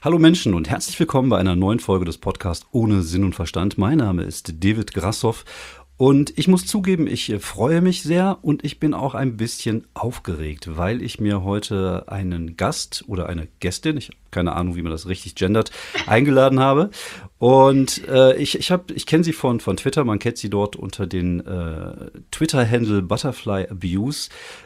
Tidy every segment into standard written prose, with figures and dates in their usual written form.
Hallo Menschen und herzlich willkommen bei einer neuen Folge des Podcasts Ohne Sinn und Verstand. Mein Name ist David Grassoff und ich muss zugeben, ich freue mich sehr und ich bin auch ein bisschen aufgeregt, weil ich mir heute einen Gast oder eine Gästin, ich habe keine Ahnung, wie man das richtig gendert, eingeladen habe. Und ich kenne sie von Twitter, man kennt sie dort unter den Twitter-Handle Butterfly Abuse.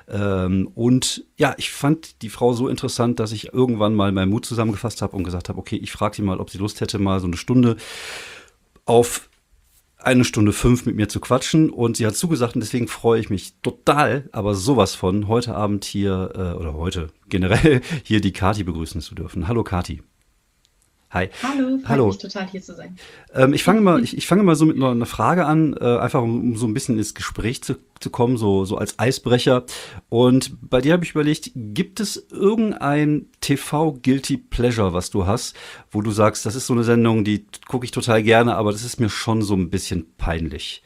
Und ja, ich fand die Frau so interessant, dass ich irgendwann mal meinen Mut zusammengefasst habe und gesagt habe, okay, ich frage sie mal, ob sie Lust hätte, mal so eine Stunde auf 1 Stunde 5 mit mir zu quatschen. Und sie hat zugesagt und deswegen freue ich mich total, aber sowas von, heute Abend hier, oder heute generell, hier die Kati begrüßen zu dürfen. Hallo Kati. Hi. Hallo, freut Hallo. mich total hier zu sein. Ich fange mal so mit einer Frage an, einfach um so ein bisschen ins Gespräch zu kommen, so als Eisbrecher. Und bei dir habe ich überlegt, gibt es irgendein TV-Guilty Pleasure, was du hast, wo du sagst, das ist so eine Sendung, die gucke ich total gerne, aber das ist mir schon so ein bisschen peinlich.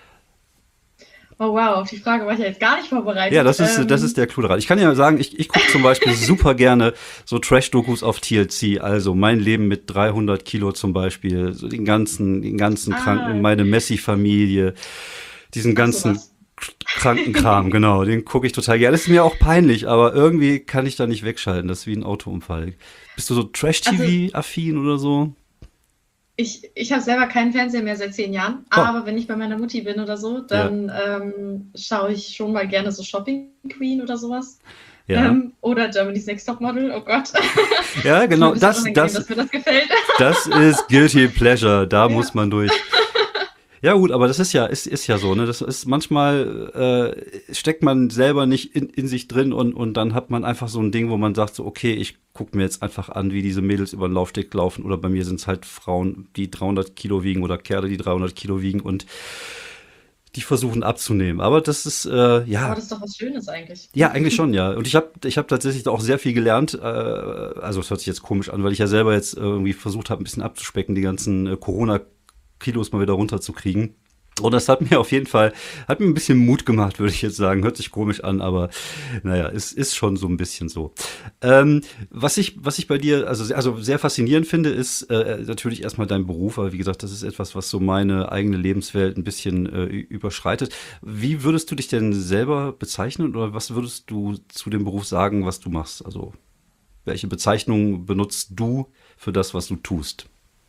Oh wow, auf die Frage war ich ja jetzt gar nicht Ja, vorbereitet. das ist der Clou daran. Ich kann ja sagen, ich gucke zum Beispiel super gerne so Trash-Dokus auf TLC, also mein Leben mit 300 Kilo zum Beispiel, so den ganzen Kranken, meine Messi-Familie, diesen ach ganzen sowas. kranken Kram, genau, den gucke ich total gerne. Das ist mir auch peinlich, aber irgendwie kann ich da nicht wegschalten. Das ist wie ein Autounfall. Bist du so Also Trash-TV-affin oder so? ich habe selber keinen Fernseher mehr seit 10 Jahren, Oh, aber wenn ich bei meiner Mutti bin oder so, ja, dann schaue ich schon mal gerne so Shopping Queen oder sowas. ja. Oder Germany's Next Topmodel, oh Gott. Ja, Ist mir ein genau, bisschen das, unangenehm, das, dass mir das gefällt. das ist Guilty Pleasure, da muss Ja. man durch. Ja gut, aber das ist ja so, ne? Das ist manchmal steckt man selber nicht in sich drin und dann hat man einfach so ein Ding, wo man sagt so, okay, ich gucke mir jetzt einfach an, wie diese Mädels über den Laufsteg laufen oder bei mir sind es halt Frauen, die 300 Kilo wiegen oder Kerle, die 300 Kilo wiegen und die versuchen abzunehmen. Aber das ist, Aber ja, das ist doch was Schönes eigentlich. ja, eigentlich schon, ja. Und ich hab tatsächlich auch sehr viel gelernt. Also es hört sich jetzt komisch an, weil ich ja selber jetzt irgendwie versucht habe, ein bisschen abzuspecken, die ganzen Corona-Kilos mal wieder runterzukriegen. Und das hat mir ein bisschen Mut gemacht, würde ich jetzt sagen. Hört sich komisch an, aber naja, es ist schon so ein bisschen so. Ähm, was ich bei dir also sehr faszinierend finde, ist natürlich erstmal dein Beruf, aber wie gesagt, das ist etwas, was so meine eigene Lebenswelt ein bisschen überschreitet. Wie würdest du dich denn selber bezeichnen oder was würdest du zu dem Beruf sagen, was du machst? Also, welche Bezeichnung benutzt du für das, was du tust?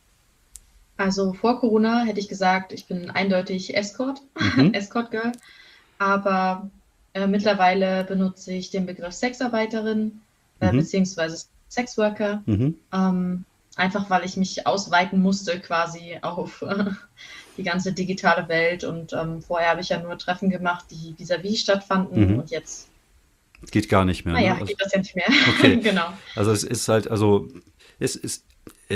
Also vor Corona hätte ich gesagt, ich bin eindeutig Escort, Mhm, Escort Girl. Aber mittlerweile benutze ich den Begriff Sexarbeiterin mhm, beziehungsweise Sexworker, mhm. einfach weil ich mich ausweiten musste quasi auf die ganze digitale Welt. Und vorher habe ich ja nur Treffen gemacht, die vis-à-vis stattfanden. Mhm. Und jetzt, Geht gar nicht mehr, ne? naja, Also, geht das ja nicht mehr. okay. Genau. Also es ist halt, also es ist,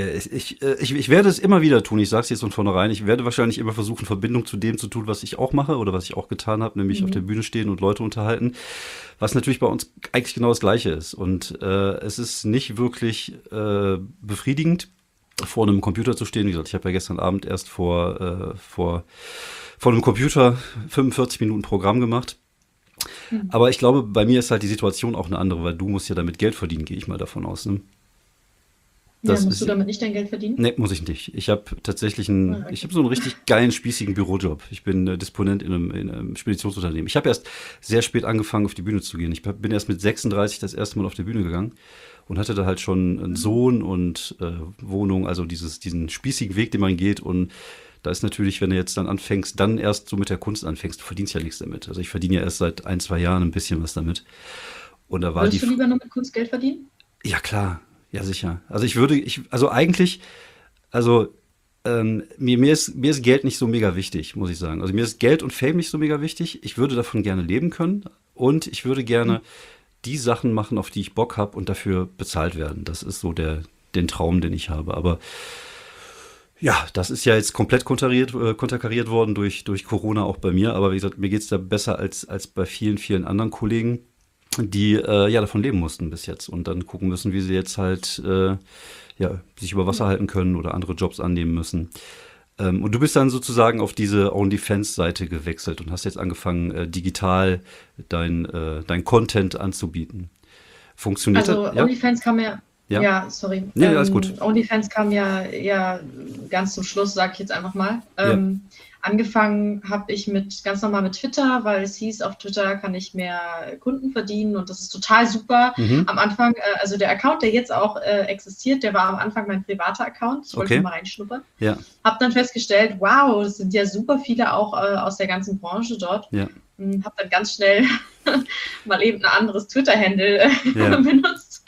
ich werde es immer wieder tun, ich sage es jetzt von vornherein, ich werde wahrscheinlich immer versuchen, Verbindung zu dem zu tun, was ich auch mache oder was ich auch getan habe, nämlich auf der Mhm. Bühne stehen und Leute unterhalten, was natürlich bei uns eigentlich genau das Gleiche ist. Und es ist nicht wirklich befriedigend, vor einem Computer zu stehen. Wie gesagt, ich habe ja gestern Abend erst vor einem Computer 45 Minuten Programm gemacht. Mhm. Aber ich glaube, bei mir ist halt die Situation auch eine andere, weil du musst ja damit Geld verdienen, gehe ich mal davon aus. Ne? Ja, Das musst du ist, damit nicht dein Geld verdienen? ne, muss ich nicht. Ah, Ich okay. habe so einen richtig geilen, spießigen Bürojob. Ich bin Disponent in einem Speditionsunternehmen. Ich habe erst sehr spät angefangen, auf die Bühne zu gehen. Ich bin erst mit 36 das erste Mal auf die Bühne gegangen und hatte da halt schon einen Sohn und Wohnung, also diesen spießigen Weg, den man geht. Und da ist natürlich, wenn du jetzt dann anfängst, dann erst so mit der Kunst anfängst, du verdienst ja nichts damit. Also ich verdiene ja erst seit 1, 2 Jahren ein bisschen was damit. Und da war die, Würdest du lieber nur mit Kunst Geld verdienen? ja klar, ja sicher. Also eigentlich, also mir ist Geld nicht so mega wichtig, muss ich sagen. Also mir ist Geld und Fame nicht so mega wichtig. Ich würde davon gerne leben können und ich würde gerne die Sachen machen, auf die ich Bock habe und dafür bezahlt werden. Das ist so den Traum, den ich habe. Aber ja, das ist ja jetzt komplett konterkariert worden durch Corona auch bei mir. Aber wie gesagt, mir geht's da besser als bei vielen, vielen anderen Kollegen, die ja davon leben mussten bis jetzt und dann gucken müssen, wie sie jetzt halt ja, sich über Wasser halten können oder andere Jobs annehmen müssen. Und du bist dann sozusagen auf diese OnlyFans-Seite gewechselt und hast jetzt angefangen, digital dein Content anzubieten. Funktioniert das? Also Ja? OnlyFans kam ja, Ja, Ja, sorry. nee, alles gut. OnlyFans kam ja ganz zum Schluss, sage ich jetzt einfach mal. Ja. Angefangen habe ich ganz normal mit Twitter, weil es hieß, auf Twitter kann ich mehr Kunden verdienen und das ist total super. Mhm. Am Anfang, also der Account, der jetzt auch existiert, der war am Anfang mein privater Account. Ich wollte Okay. mal reinschnuppern. Ja, Habe dann festgestellt, wow, das sind ja super viele auch aus der ganzen Branche dort. ja, Habe dann ganz schnell mal eben ein anderes Twitter-Handle Ja. benutzt.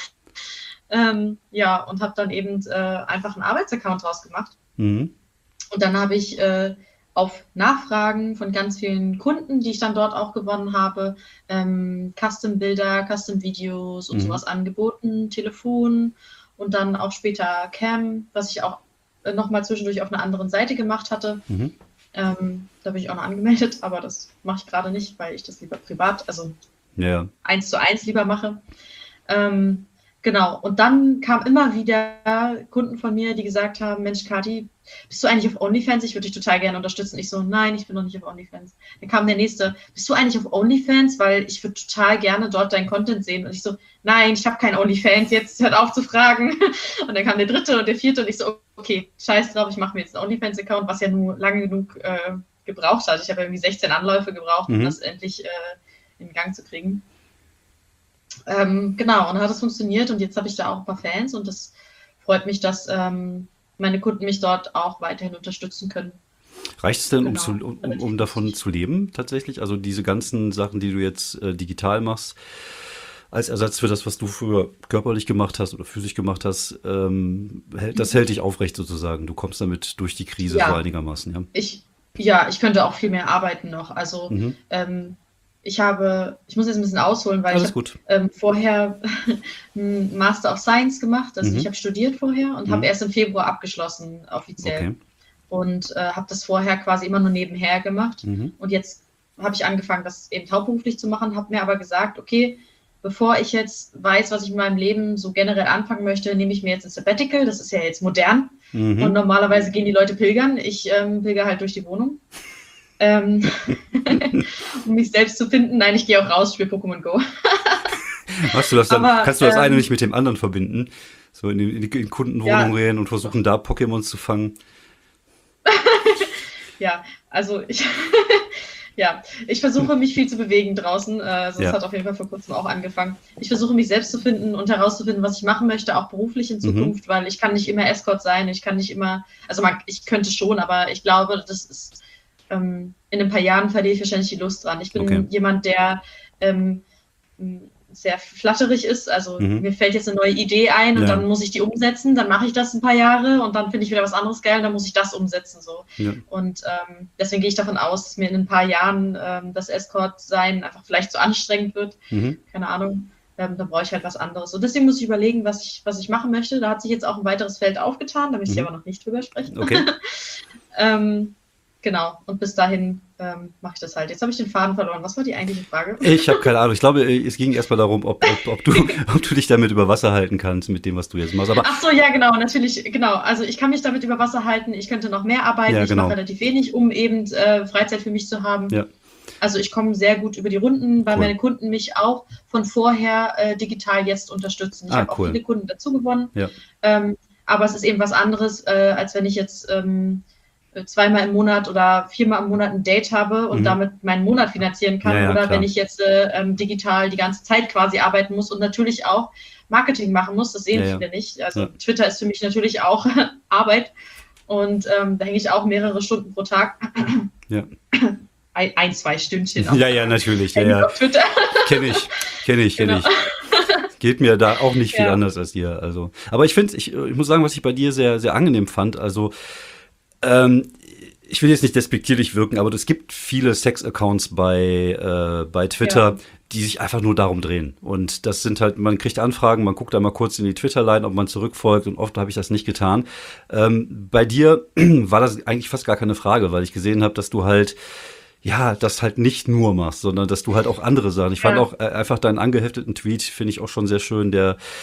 Ja, und habe dann eben einfach einen Arbeitsaccount draus gemacht. mhm. Und dann habe ich auf Nachfragen von ganz vielen Kunden, die ich dann dort auch gewonnen habe, Custom-Bilder, Custom-Videos und Mhm. sowas angeboten, Telefon und dann auch später Cam, was ich auch nochmal zwischendurch auf einer anderen Seite gemacht hatte. Mhm. Da bin ich auch noch angemeldet, aber das mache ich gerade nicht, weil ich das lieber privat, also Ja, 1:1 lieber mache. Genau, und dann kamen immer wieder Kunden von mir, die gesagt haben, Mensch, Kathi, bist du eigentlich auf OnlyFans? Ich würde dich total gerne unterstützen. Ich so, nein, ich bin noch nicht auf OnlyFans. Dann kam der nächste, bist du eigentlich auf OnlyFans? Weil ich würde total gerne dort deinen Content sehen. Und ich so, nein, ich habe kein OnlyFans, jetzt hört auf zu fragen. Und dann kam der dritte und der vierte und ich so, okay, scheiß drauf, ich mache mir jetzt einen OnlyFans-Account, was ja nur lange genug gebraucht hat. Ich habe irgendwie 16 Anläufe gebraucht, um das endlich in Gang zu kriegen. Genau, und dann hat es funktioniert und jetzt habe ich da auch ein paar Fans und das freut mich, dass meine Kunden mich dort auch weiterhin unterstützen können. reicht es denn, Genau. um davon zu leben tatsächlich? Also diese ganzen Sachen, die du jetzt digital machst, als Ersatz für das, was du früher körperlich gemacht hast oder physisch gemacht hast, das hält dich aufrecht sozusagen. Du kommst damit durch die Krise Ja. so einigermaßen, ja? Ich könnte auch viel mehr arbeiten noch. Also ich muss jetzt ein bisschen ausholen, weil Alles ich gut. habe vorher einen Master of Science gemacht. Also Mhm. ich habe studiert vorher und Mhm. habe erst im Februar abgeschlossen, offiziell. Okay. Und habe das vorher quasi immer nur nebenher gemacht. Mhm. Und jetzt habe ich angefangen, das eben hauptberuflich zu machen, habe mir aber gesagt, okay, bevor ich jetzt weiß, was ich in meinem Leben so generell anfangen möchte, nehme ich mir jetzt ein Sabbatical. Das ist ja jetzt modern. Und Mhm. normalerweise gehen die Leute pilgern. Ich pilger halt durch die Wohnung. Um mich selbst zu finden. Nein, ich gehe auch raus, spiele Pokémon Go. Machst du das dann, Aber, kannst du das eine nicht mit dem anderen verbinden? So in Kundenwohnungen Ja. gehen und versuchen, da Pokémons zu fangen? Ja, also ich versuche mich viel zu bewegen draußen. Das Ja. hat auf jeden Fall vor kurzem auch angefangen. Ich versuche mich selbst zu finden und herauszufinden, was ich machen möchte, auch beruflich in Zukunft, weil ich kann nicht immer Escort sein. Ich kann nicht immer, also ich könnte schon, aber ich glaube, das ist in ein paar Jahren verliere ich wahrscheinlich die Lust dran. Ich bin jemand, der sehr flatterig ist. Also mir fällt jetzt eine neue Idee ein und dann muss ich die umsetzen. Dann mache ich das ein paar Jahre und dann finde ich wieder was anderes geil und dann muss ich das umsetzen. So. Ja. Und deswegen gehe ich davon aus, dass mir in ein paar Jahren das Escort-Sein einfach vielleicht zu anstrengend wird. Mhm. Keine Ahnung. Dann brauche ich halt was anderes. Und deswegen muss ich überlegen, was ich machen möchte. Da hat sich jetzt auch ein weiteres Feld aufgetan, da möchte ich aber noch nicht drüber sprechen. Okay. Genau, und bis dahin mache ich das halt. Jetzt habe ich den Faden verloren. Was war die eigentliche Frage? Ich habe keine Ahnung. Ich glaube, es ging erstmal darum, ob du dich damit über Wasser halten kannst mit dem, was du jetzt machst. Aber Ach so, ja, genau, natürlich, genau. Also ich kann mich damit über Wasser halten. Ich könnte noch mehr arbeiten. Ja, Ich genau. mache relativ wenig, um eben Freizeit für mich zu haben. Ja. Also ich komme sehr gut über die Runden, weil Cool. meine Kunden mich auch von vorher digital jetzt unterstützen. Ich habe cool. auch viele Kunden dazu gewonnen. Ja. Aber es ist eben was anderes, als wenn ich jetzt 2-mal im Monat oder 4-mal im Monat ein Date habe und damit meinen Monat finanzieren kann. Ja, oder klar. wenn ich jetzt digital die ganze Zeit quasi arbeiten muss und natürlich auch Marketing machen muss. Das sehen viele nicht. Also Twitter ist für mich natürlich auch Arbeit. Und da hänge ich auch mehrere Stunden pro Tag. Ja. 1-2 Stündchen. Ja, natürlich. Ja. Auf Twitter. Kenn ich. Genau. Geht mir da auch nicht viel Ja. anders als dir. Also, aber ich finde, ich muss sagen, was ich bei dir sehr, sehr angenehm fand. Also, ich will jetzt nicht despektierlich wirken, aber es gibt viele Sex-Accounts bei Twitter, die sich einfach nur darum drehen. Und das sind halt, man kriegt Anfragen, man guckt da mal kurz in die Twitter-Line, ob man zurückfolgt und oft habe ich das nicht getan. Bei dir war das eigentlich fast gar keine Frage, weil ich gesehen habe, dass du halt das halt nicht nur machst, sondern dass du halt auch andere Sachen. Ich fand auch einfach deinen angehefteten Tweet, finde ich auch schon sehr schön, der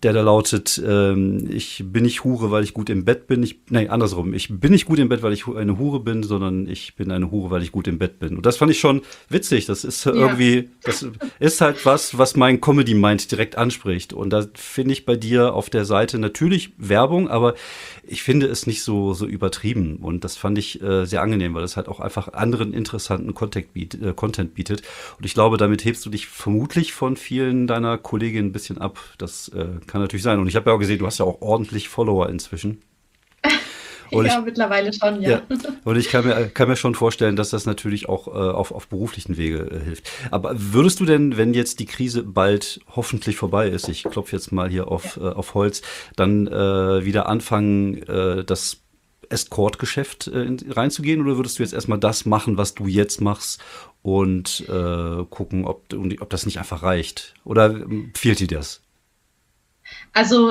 der da lautet, ich bin nicht Hure, weil ich gut im Bett bin. Nein, andersrum. Ich bin nicht gut im Bett, weil ich eine Hure bin, sondern ich bin eine Hure, weil ich gut im Bett bin. Und das fand ich schon witzig. Das ist irgendwie, das ist halt was mein Comedy-Mind direkt anspricht. Und da finde ich bei dir auf der Seite natürlich Werbung, aber ich finde es nicht so übertrieben. Und das fand ich sehr angenehm, weil es halt auch einfach anderen interessanten Content bietet. Und ich glaube, damit hebst du dich vermutlich von vielen deiner Kolleginnen ein bisschen ab. Das kann natürlich sein. Und ich habe ja auch gesehen, du hast ja auch ordentlich Follower inzwischen. Und mittlerweile schon, ja. Und ich kann mir schon vorstellen, dass das natürlich auch auf beruflichen Wege hilft. Aber würdest du denn, wenn jetzt die Krise bald hoffentlich vorbei ist, ich klopfe jetzt mal hier auf Holz, dann wieder anfangen, das Escort-Geschäft reinzugehen? Oder würdest du jetzt erstmal das machen, was du jetzt machst und gucken, ob das nicht einfach reicht? Oder fehlt dir das? Also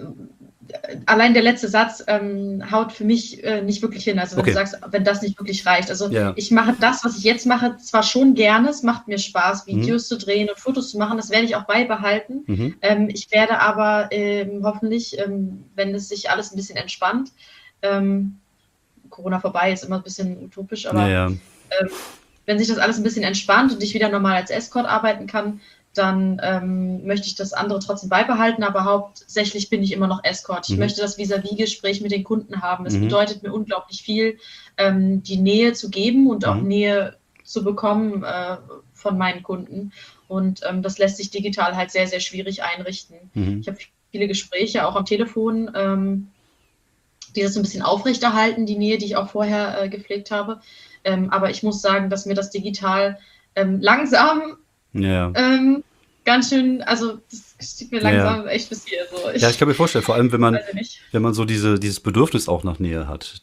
allein der letzte Satz haut für mich nicht wirklich hin. Also wenn du sagst, wenn das nicht wirklich reicht. Also ich mache das, was ich jetzt mache, zwar schon gerne, es macht mir Spaß, Videos zu drehen und Fotos zu machen, das werde ich auch beibehalten. Ich werde aber hoffentlich, wenn es sich alles ein bisschen entspannt, Corona vorbei ist immer ein bisschen utopisch, aber wenn sich das alles ein bisschen entspannt und ich wieder normal als Escort arbeiten kann, dann möchte ich das andere trotzdem beibehalten, aber hauptsächlich bin ich immer noch Escort. Ich möchte das Vis-à-vis-Gespräch mit den Kunden haben. Es bedeutet mir unglaublich viel, die Nähe zu geben und auch Nähe zu bekommen von meinen Kunden. Und das lässt sich digital halt sehr, sehr schwierig einrichten. Ich habe viele Gespräche, auch am Telefon, die das so ein bisschen aufrechterhalten, die Nähe, die ich auch vorher gepflegt habe. Aber ich muss sagen, dass mir das digital langsam ganz schön, also das steht mir langsam echt bis hier. So. Ich kann mir vorstellen, vor allem wenn man so dieses Bedürfnis auch nach Nähe hat.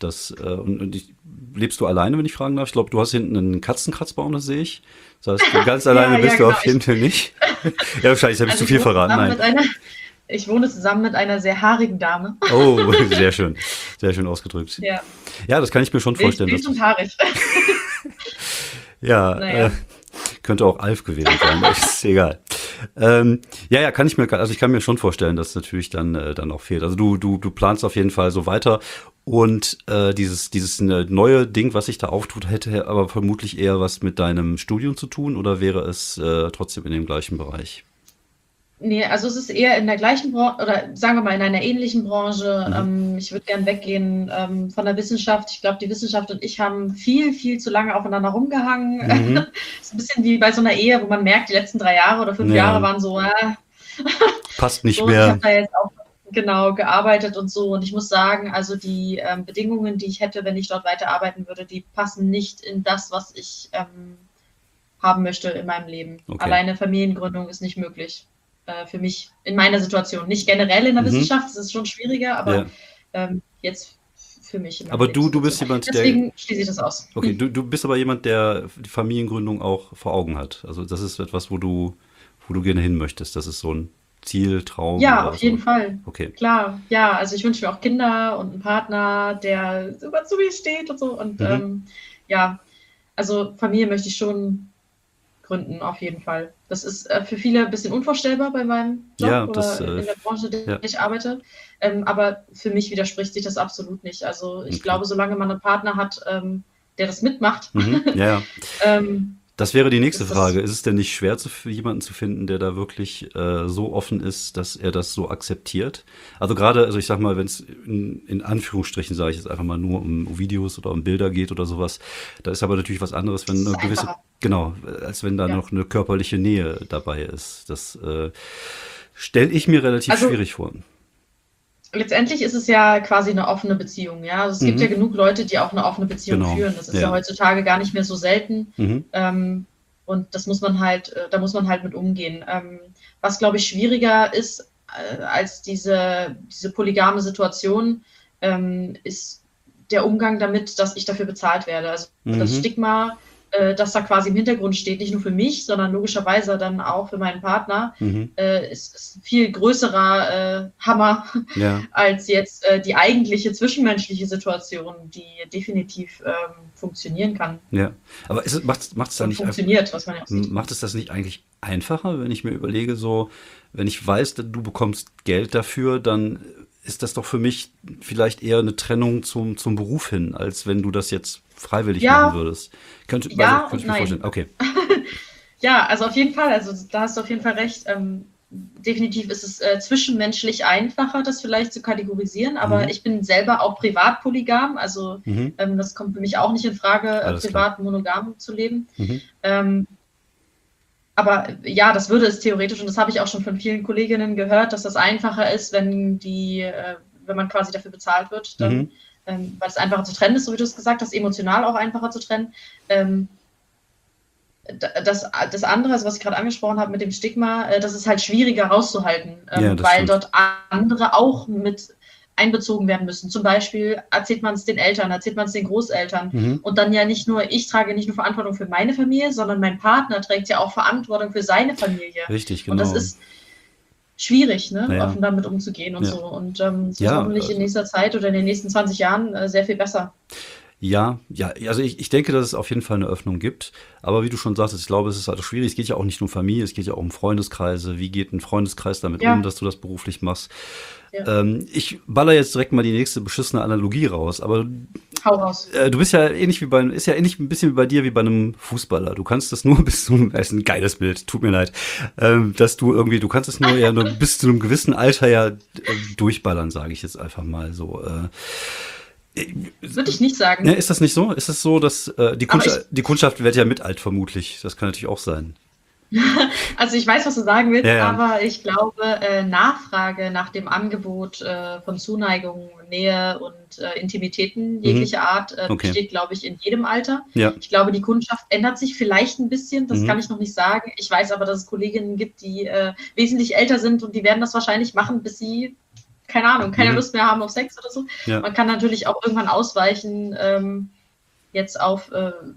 Lebst du alleine, wenn ich fragen darf? Ich glaube, du hast hinten einen Katzenkratzbaum, das sehe ich. Das heißt, ganz alleine bist du auf jeden Fall nicht. Ja, wahrscheinlich habe ich zu viel verraten. Ich wohne zusammen mit einer sehr haarigen Dame. Oh, sehr schön. Sehr schön ausgedrückt. Ja, das kann ich mir schon vorstellen. Wild und haarig. Könnte auch Alf gewesen sein, ist egal. Ich kann mir schon vorstellen, dass es natürlich dann auch fehlt. Also du planst auf jeden Fall so weiter und dieses neue Ding, was sich da auftut, hätte aber vermutlich eher was mit deinem Studium zu tun oder wäre es trotzdem in dem gleichen Bereich? Nee, also es ist eher in der gleichen Branche oder sagen wir mal in einer ähnlichen Branche. Ich würde gern weggehen von der Wissenschaft. Ich glaube, die Wissenschaft und ich haben viel, viel zu lange aufeinander rumgehangen. Ist ein bisschen wie bei so einer Ehe, wo man merkt, die letzten 3 Jahre oder 5 Jahre waren so, passt nicht so, mehr. Ich habe da jetzt auch gearbeitet und so. Und ich muss sagen, also die Bedingungen, die ich hätte, wenn ich dort weiterarbeiten würde, die passen nicht in das, was ich haben möchte in meinem Leben. Alleine Familiengründung ist nicht möglich. Für mich in meiner Situation. Nicht generell in der Wissenschaft, das ist schon schwieriger, aber jetzt für mich. Aber du bist jemand, deswegen schließe ich das aus. Okay, du bist aber jemand, der die Familiengründung auch vor Augen hat. Also das ist etwas, wo du gerne hin möchtest. Das ist so ein Ziel, Traum. Ja, auf jeden Fall. Okay. Klar, ja, also ich wünsche mir auch Kinder und einen Partner, der super zu mir steht und so. Und also Familie möchte ich schon gründen, auf jeden Fall. Das ist für viele ein bisschen unvorstellbar bei meinem Job oder in der Branche, in der ich arbeite. Aber für mich widerspricht sich das absolut nicht. Also ich glaube, solange man einen Partner hat, der das mitmacht. Das wäre die nächste Frage. Ist es denn nicht schwer, für jemanden zu finden, der da wirklich so offen ist, dass er das so akzeptiert? Also gerade, ich sag mal, wenn es in Anführungsstrichen, sage ich jetzt einfach mal, nur um Videos oder um Bilder geht oder sowas, da ist aber natürlich was anderes, wenn eine gewisse, als wenn da noch eine körperliche Nähe dabei ist. Das stelle ich mir relativ schwierig vor. Letztendlich ist es ja quasi eine offene Beziehung, ja. Also es gibt ja genug Leute, die auch eine offene Beziehung führen. Das ist ja heutzutage gar nicht mehr so selten. Und das muss man halt, da muss man halt mit umgehen. Was, glaube ich, schwieriger ist als diese polygame Situation, ist der Umgang damit, dass ich dafür bezahlt werde. Also das Stigma das da quasi im Hintergrund steht, nicht nur für mich, sondern logischerweise dann auch für meinen Partner, ist ein viel größerer Hammer Ja. als jetzt die eigentliche zwischenmenschliche Situation, die definitiv funktionieren kann Ja. Aber macht es da und nicht funktioniert, was man ja auch sieht. macht es das nicht eigentlich einfacher, wenn ich mir überlege, so, wenn ich weiß, du bekommst Geld dafür, dann ist das doch für mich vielleicht eher eine Trennung zum Beruf hin, als wenn du das jetzt freiwillig machen Ja, würdest. Könnte ja ich und mir nein. vorstellen. Okay. Ja, also auf jeden Fall, also da hast du auf jeden Fall recht. Definitiv ist es zwischenmenschlich einfacher, das vielleicht zu kategorisieren, aber Mhm. ich bin selber auch privat polygam, also Mhm. das kommt für mich auch nicht in Frage, Alles klar. privat monogam zu leben. Mhm. Aber ja, das würde es theoretisch, und das habe ich auch schon von vielen Kolleginnen gehört, dass das einfacher ist, wenn man quasi dafür bezahlt wird, dann, weil es einfacher zu trennen ist, so wie du es gesagt hast, emotional auch einfacher zu trennen. Das andere, also was ich gerade angesprochen habe mit dem Stigma, das ist halt schwieriger rauszuhalten, Ja, das weil stimmt. dort andere auch mit einbezogen werden müssen. Zum Beispiel erzählt man es den Eltern, erzählt man es den Großeltern. Und dann ja nicht nur, ich trage nicht nur Verantwortung für meine Familie, sondern mein Partner trägt ja auch Verantwortung für seine Familie. Richtig, Und das genau. ist schwierig, ne, Ja. offen damit umzugehen und Ja. so. Und es wird Ja, hoffentlich in nächster Zeit oder in den nächsten 20 Jahren sehr viel besser. Ja, also ich denke, dass es auf jeden Fall eine Öffnung gibt. Aber wie du schon sagtest, ich glaube, es ist halt schwierig. Es geht ja auch nicht nur um Familie, es geht ja auch um Freundeskreise. Wie geht ein Freundeskreis damit Ja. um, dass du das beruflich machst? Ja. Ich baller jetzt direkt mal die nächste beschissene Analogie raus. Aber Hau raus. du bist ja ähnlich ist ja ähnlich ein bisschen wie bei dir wie bei einem Fußballer. Du kannst das nur bis zu das ist ein geiles Bild, tut mir leid. Dass du kannst es nur nur bis zu einem gewissen Alter ja durchballern, sage ich jetzt einfach mal so. Würde ich nicht sagen. Ja, ist das nicht so? Ist es so, dass die Aber die Kundschaft wird ja mit alt vermutlich. Das kann natürlich auch sein. Also ich weiß, was du sagen willst, Ja, ja. aber ich glaube, Nachfrage nach dem Angebot von Zuneigung, Nähe und Intimitäten jeglicher Art Okay. besteht, glaube ich, in jedem Alter. Ja. Ich glaube, die Kundschaft ändert sich vielleicht ein bisschen, das Mhm. kann ich noch nicht sagen. Ich weiß aber, dass es Kolleginnen gibt, die wesentlich älter sind und die werden das wahrscheinlich machen, bis sie, keine Ahnung, keine Lust mehr haben auf Sex oder so. Ja. Man kann natürlich auch irgendwann ausweichen, jetzt auf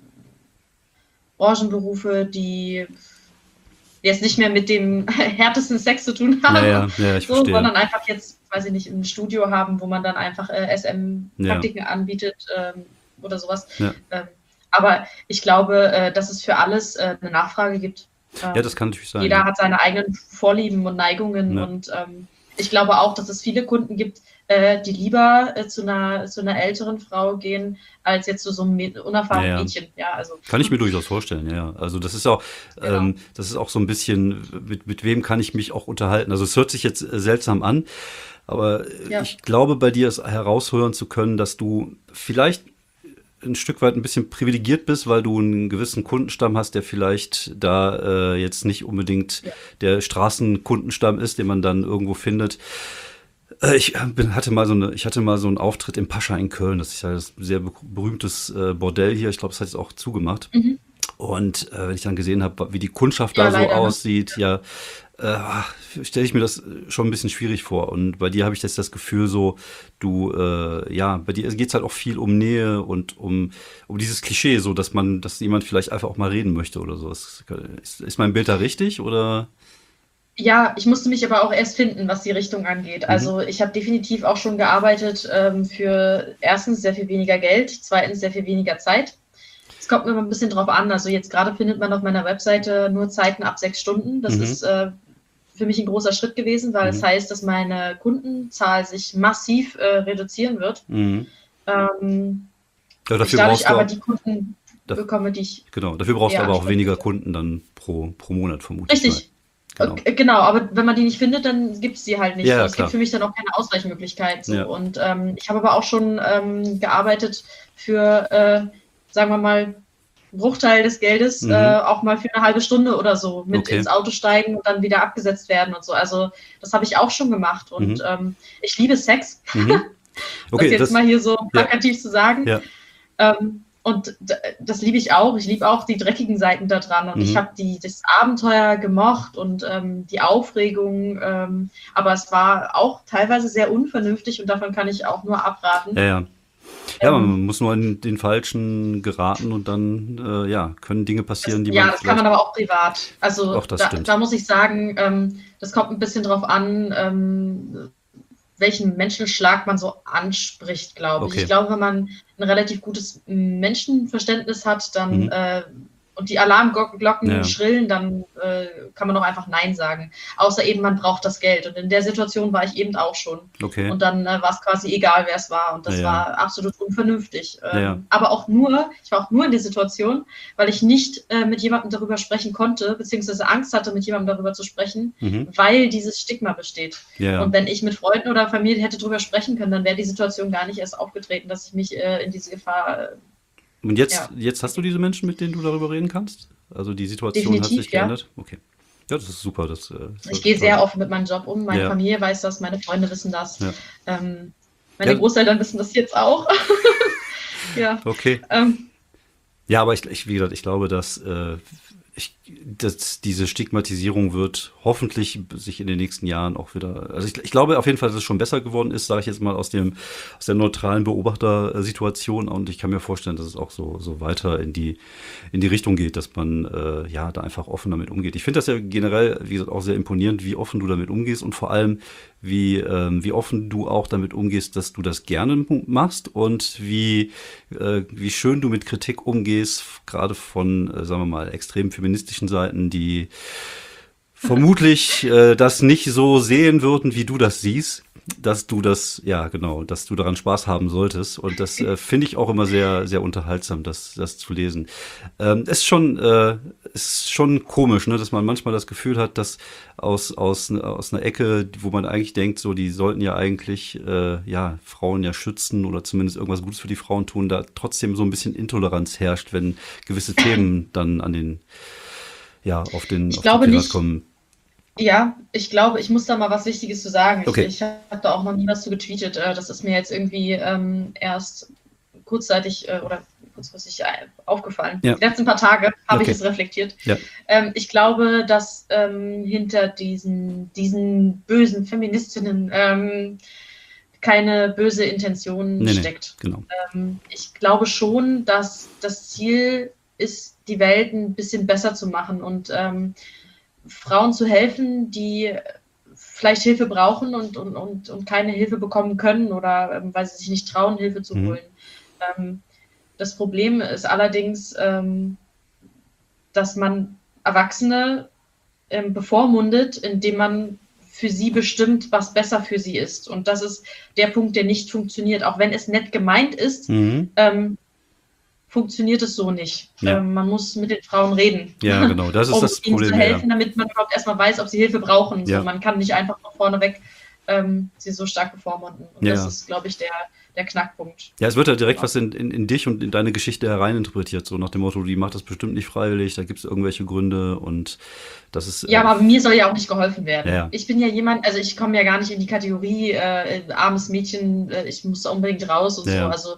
Branchenberufe, die jetzt nicht mehr mit dem härtesten Sex zu tun haben, Ja, ich so, verstehe. sondern einfach jetzt, weiß ich nicht, ein Studio haben, wo man dann einfach SM-Praktiken anbietet oder sowas. Ja. Aber ich glaube, dass es für alles eine Nachfrage gibt. Ja, das kann natürlich sein. Jeder hat seine eigenen Vorlieben und Neigungen Ja. und ich glaube auch, dass es viele Kunden gibt, die lieber zu einer älteren Frau gehen, als jetzt zu so einem unerfahrenen Ja. Mädchen. Ja, also. Kann ich mir durchaus vorstellen, ja. Also das ist auch, Genau. das ist auch so ein bisschen, mit wem kann ich mich auch unterhalten. Also es hört sich jetzt seltsam an, aber Ja. ich glaube, bei dir ist heraushören zu können, dass du vielleicht ein Stück weit ein bisschen privilegiert bist, weil du einen gewissen Kundenstamm hast, der vielleicht da jetzt nicht unbedingt der Straßenkundenstamm ist, den man dann irgendwo findet. Ich hatte mal so einen Auftritt im Pascha in Köln. Das ist ja das sehr berühmtes Bordell hier. Ich glaube, es hat jetzt auch zugemacht. Und wenn ich dann gesehen habe, wie die Kundschaft Ja, da so leider, ne? aussieht, stelle ich mir das schon ein bisschen schwierig vor. Und bei dir habe ich jetzt das Gefühl so, bei dir geht es halt auch viel um Nähe und um dieses Klischee, so dass jemand vielleicht einfach auch mal reden möchte oder so. Ist mein Bild da richtig oder? Ja, ich musste mich aber auch erst finden, was die Richtung angeht. Also ich habe definitiv auch schon gearbeitet für erstens sehr viel weniger Geld, zweitens sehr viel weniger Zeit. Es kommt mir immer ein bisschen drauf an. Also jetzt gerade findet man auf meiner Webseite nur Zeiten ab 6 Stunden. Das ist für mich ein großer Schritt gewesen, weil es heißt, dass meine Kundenzahl sich massiv reduzieren wird. Ja, Ich dadurch aber die Kunden bekomme, die ich... Genau, dafür brauchst du Ja, aber auch ich- weniger Kunden dann pro Monat vermutlich. Richtig. Genau. Genau, aber wenn man die nicht findet, dann gibt es die halt nicht. Ja, Es klar. gibt für mich dann auch keine Ausweichmöglichkeit. So. Ja. Und ich habe aber auch schon gearbeitet für, sagen wir mal, einen Bruchteil des Geldes, auch mal für eine halbe Stunde oder so, mit Okay. ins Auto steigen und dann wieder abgesetzt werden und so. Also das habe ich auch schon gemacht. Und ich liebe Sex, Mhm. Okay, das jetzt mal hier so plakativ zu sagen. Ja. Und das liebe ich auch. Ich liebe auch die dreckigen Seiten da dran. Und ich habe das Abenteuer gemocht und die Aufregung. Aber es war auch teilweise sehr unvernünftig und davon kann ich auch nur abraten. Ja. Ja, man muss nur in den Falschen geraten und dann ja, können Dinge passieren, die Ja, man das kann man aber auch privat. Also Auch das stimmt. da muss ich sagen, das kommt ein bisschen drauf an, welchen Menschenschlag man so anspricht, glaube ich. Okay. Ich glaube, wenn man ein relativ gutes Menschenverständnis hat, dann und die Alarmglocken schrillen, dann kann man auch einfach Nein sagen. Außer eben, man braucht das Geld. Und in der Situation war ich eben auch schon. Okay. Und dann war es quasi egal, wer es war. Und das war absolut unvernünftig. Ja. Aber ich war auch nur in der Situation, weil ich nicht mit jemandem darüber sprechen konnte, beziehungsweise Angst hatte, mit jemandem darüber zu sprechen, weil dieses Stigma besteht. Ja. Und wenn ich mit Freunden oder Familie hätte darüber sprechen können, dann wäre die Situation gar nicht erst aufgetreten, dass ich mich in diese Gefahr Und jetzt hast du diese Menschen, mit denen du darüber reden kannst? Also die Situation Definitiv, hat sich geändert? Okay. Ja, das ist super. Ich gehe sehr offen mit meinem Job um. Meine Familie weiß das, meine Freunde wissen das. Ja. Meine Großeltern wissen das jetzt auch. Ja. Okay. Ja, aber wie gesagt, ich glaube, dass diese Stigmatisierung wird hoffentlich sich in den nächsten Jahren auch wieder, also ich glaube auf jeden Fall, dass es schon besser geworden ist, sage ich jetzt mal aus der neutralen Beobachtersituation, und ich kann mir vorstellen, dass es auch so weiter in die Richtung geht, dass man da einfach offen damit umgeht. Ich finde das ja generell, wie gesagt, auch sehr imponierend, wie offen du damit umgehst und vor allem, wie offen du auch damit umgehst, dass du das gerne machst und wie schön du mit Kritik umgehst, gerade von, sagen wir mal, extrem feministischen Seiten, die vermutlich das nicht so sehen würden, wie du das siehst, dass du dass du daran Spaß haben solltest. Und das finde ich auch immer sehr, sehr unterhaltsam, das zu lesen. Ist schon komisch, ne, dass man manchmal das Gefühl hat, dass aus einer Ecke, wo man eigentlich denkt, so, die sollten ja eigentlich Frauen ja schützen oder zumindest irgendwas Gutes für die Frauen tun, da trotzdem so ein bisschen Intoleranz herrscht, wenn gewisse Themen dann auf den Teller kommen. Ja, ich glaube, ich muss da mal was Wichtiges zu sagen. Okay. Ich habe da auch noch nie was zu getweetet. Das ist mir jetzt irgendwie erst kurzfristig aufgefallen. Ja. Die letzten paar Tage habe ich es reflektiert. Ja. Ich glaube, dass hinter diesen bösen Feministinnen keine böse Intention steckt. Genau. Ich glaube schon, dass das Ziel ist, die Welt ein bisschen besser zu machen und Frauen zu helfen, die vielleicht Hilfe brauchen und keine Hilfe bekommen können oder weil sie sich nicht trauen, Hilfe zu holen. Das Problem ist allerdings, dass man Erwachsene bevormundet, indem man für sie bestimmt, was besser für sie ist. Und das ist der Punkt, der nicht funktioniert. Auch wenn es nett gemeint ist, funktioniert es so nicht. Ja. Man muss mit den Frauen reden. Ja, genau, das ist das Problem. Ihnen zu helfen, damit man überhaupt erstmal weiß, ob sie Hilfe brauchen. Ja. So, man kann nicht einfach von vorneweg sie so stark bevormunden. Und das ist, glaube ich, der Knackpunkt. Ja, es wird ja direkt was in dich und in deine Geschichte hereininterpretiert, so nach dem Motto, die macht das bestimmt nicht freiwillig, da gibt es irgendwelche Gründe und das ist... Ja, aber mir soll ja auch nicht geholfen werden. Ja. Ich bin ja jemand, also ich komme ja gar nicht in die Kategorie armes Mädchen, ich muss da unbedingt raus und so. Also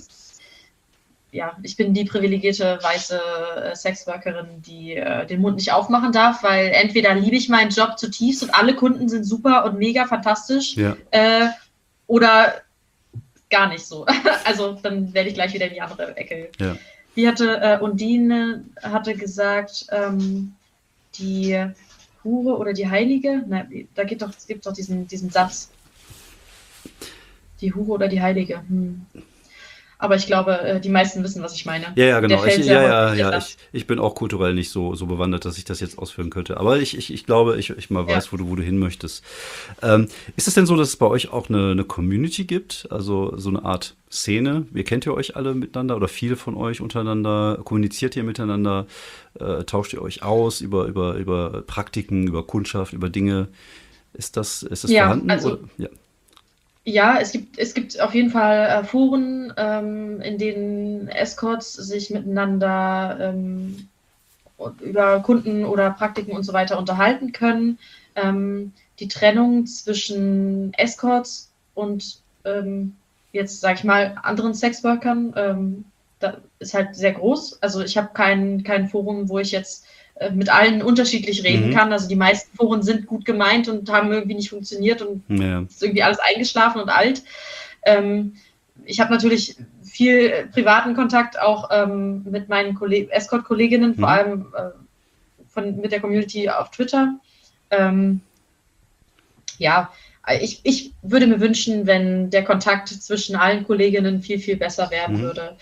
ich bin die privilegierte weiße Sexworkerin, die den Mund nicht aufmachen darf, weil entweder liebe ich meinen Job zutiefst und alle Kunden sind super und mega fantastisch oder gar nicht so. Also dann werde ich gleich wieder in die andere Ecke. Ja. Die hatte, Undine hatte gesagt, die Hure oder die Heilige, nein, es gibt doch diesen Satz. Die Hure oder die Heilige. Aber ich glaube, die meisten wissen, was ich meine. Ja, genau. Ich bin auch kulturell nicht so bewandert, dass ich das jetzt ausführen könnte. Aber ich glaube, ich mal weiß, wo du hin möchtest. Ist es denn so, dass es bei euch auch eine Community gibt? Also so eine Art Szene? Kennt ihr euch alle miteinander oder viele von euch untereinander? Kommuniziert ihr miteinander? Tauscht ihr euch aus über Praktiken, über Kundschaft, über Dinge? Ist das vorhanden? Also, ja, es gibt auf jeden Fall Foren, in denen Escorts sich miteinander über Kunden oder Praktiken und so weiter unterhalten können. Die Trennung zwischen Escorts und jetzt sage ich mal anderen Sexworkern, da ist halt sehr groß. Also ich habe kein Forum, wo ich jetzt mit allen unterschiedlich reden kann. Also die meisten Foren sind gut gemeint und haben irgendwie nicht funktioniert und ist irgendwie alles eingeschlafen und alt. ich habe natürlich viel privaten Kontakt auch mit meinen Escort-Kolleginnen, vor allem mit der Community auf Twitter. Ich würde mir wünschen, wenn der Kontakt zwischen allen Kolleginnen viel, viel besser werden würde.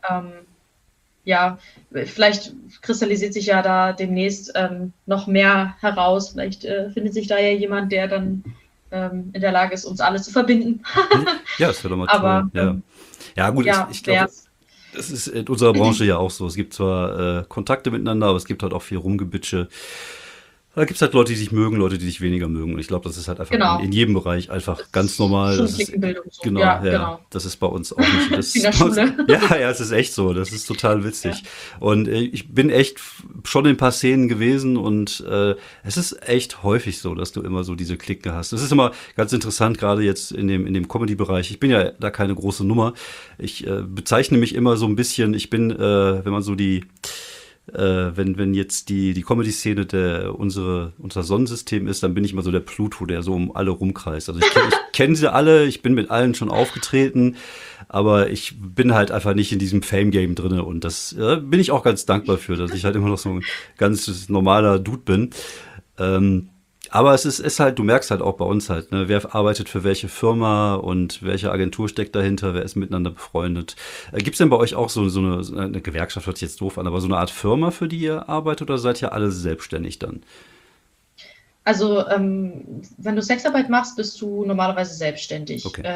Vielleicht kristallisiert sich ja da demnächst noch mehr heraus. Vielleicht findet sich da ja jemand, der dann in der Lage ist, uns alle zu verbinden. Ja, das wäre doch mal toll. Ja, gut, ich glaube, das ist in unserer Branche ja auch so. Es gibt zwar Kontakte miteinander, aber es gibt halt auch viel Rumgebitsche. Da gibt es halt Leute, die sich mögen, Leute, die sich weniger mögen. Und ich glaube, das ist halt einfach in jedem Bereich einfach ganz normal. Das ist, so. Genau. Das ist bei uns auch nicht. Das in der Schule. Es ist echt so. Das ist total witzig. Ja. Und ich bin echt schon in ein paar Szenen gewesen und es ist echt häufig so, dass du immer so diese Clique hast. Das ist immer ganz interessant, gerade jetzt in dem Comedy-Bereich. Ich bin ja da keine große Nummer. Ich bezeichne mich immer so ein bisschen, ich bin, wenn man so wenn jetzt die Comedy-Szene unser Sonnensystem ist, dann bin ich immer so der Pluto, der so um alle rumkreist. Also ich kenne sie alle, ich bin mit allen schon aufgetreten, aber ich bin halt einfach nicht in diesem Fame-Game drinne und das bin ich auch ganz dankbar für, dass ich halt immer noch so ein ganz normaler Dude bin. Aber es ist halt, du merkst halt auch bei uns halt, ne, wer arbeitet für welche Firma und welche Agentur steckt dahinter, wer ist miteinander befreundet. Gibt's denn bei euch auch so eine Gewerkschaft, hört sich jetzt doof an, aber so eine Art Firma, für die ihr arbeitet oder seid ihr alle selbstständig dann? Also, wenn du Sexarbeit machst, bist du normalerweise selbstständig. Okay.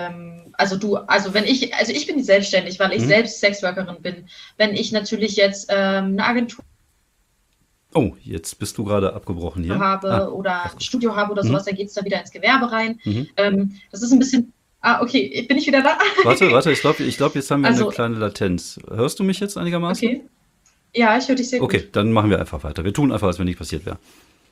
Ich bin selbstständig, weil ich selbst Sexworkerin bin. Wenn ich natürlich jetzt eine Agentur Oh, jetzt bist du gerade abgebrochen hier. habe oder ein Studio habe oder sowas, dann geht es da wieder ins Gewerbe rein. Das ist ein bisschen. Okay, bin ich wieder da? Warte, ich glaube, jetzt haben wir eine kleine Latenz. Hörst du mich jetzt einigermaßen? Okay. Ja, ich höre dich sehr gut. Okay, dann machen wir einfach weiter. Wir tun einfach, als wenn nichts passiert wäre.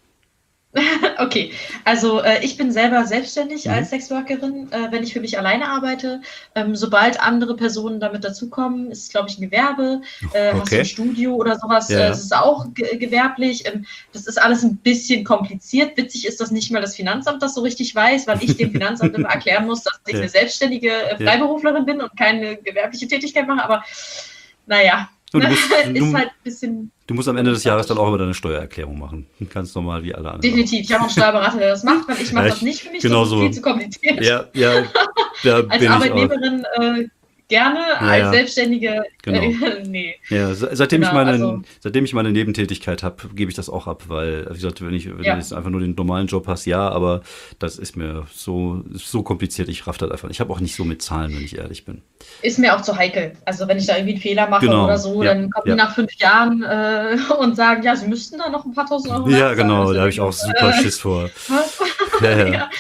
Okay, also ich bin selber selbstständig als Sexworkerin, wenn ich für mich alleine arbeite. Sobald andere Personen damit dazukommen, ist es, glaube ich, ein Gewerbe. Hast du ein Studio oder sowas, das ist auch gewerblich. Das ist alles ein bisschen kompliziert. Witzig ist, dass nicht mal das Finanzamt das so richtig weiß, weil ich dem Finanzamt immer erklären muss, dass ich eine selbstständige Freiberuflerin bin und keine gewerbliche Tätigkeit mache. Aber naja, ist halt ein bisschen... Du musst am Ende des Jahres dann auch immer deine Steuererklärung machen. Ganz normal wie alle anderen. Definitiv. Ich habe auch einen Steuerberater, der das macht, weil ich mache das nicht für mich. Das ist viel zu kompliziert. Als Arbeitnehmerin gerne, als Selbstständige nee. Ja, seitdem ich meine Nebentätigkeit habe, gebe ich das auch ab, weil, wie gesagt, wenn du jetzt einfach nur den normalen Job hast, aber das ist mir so kompliziert, ich raff das einfach nicht. Ich habe auch nicht so mit Zahlen, wenn ich ehrlich bin. Ist mir auch zu heikel. Also wenn ich da irgendwie einen Fehler mache oder so, dann kommen die nach 5 Jahren und sagen, ja, sie müssten da noch ein paar tausend Euro Ja, genau, da habe ich auch super Schiss vor. Ja.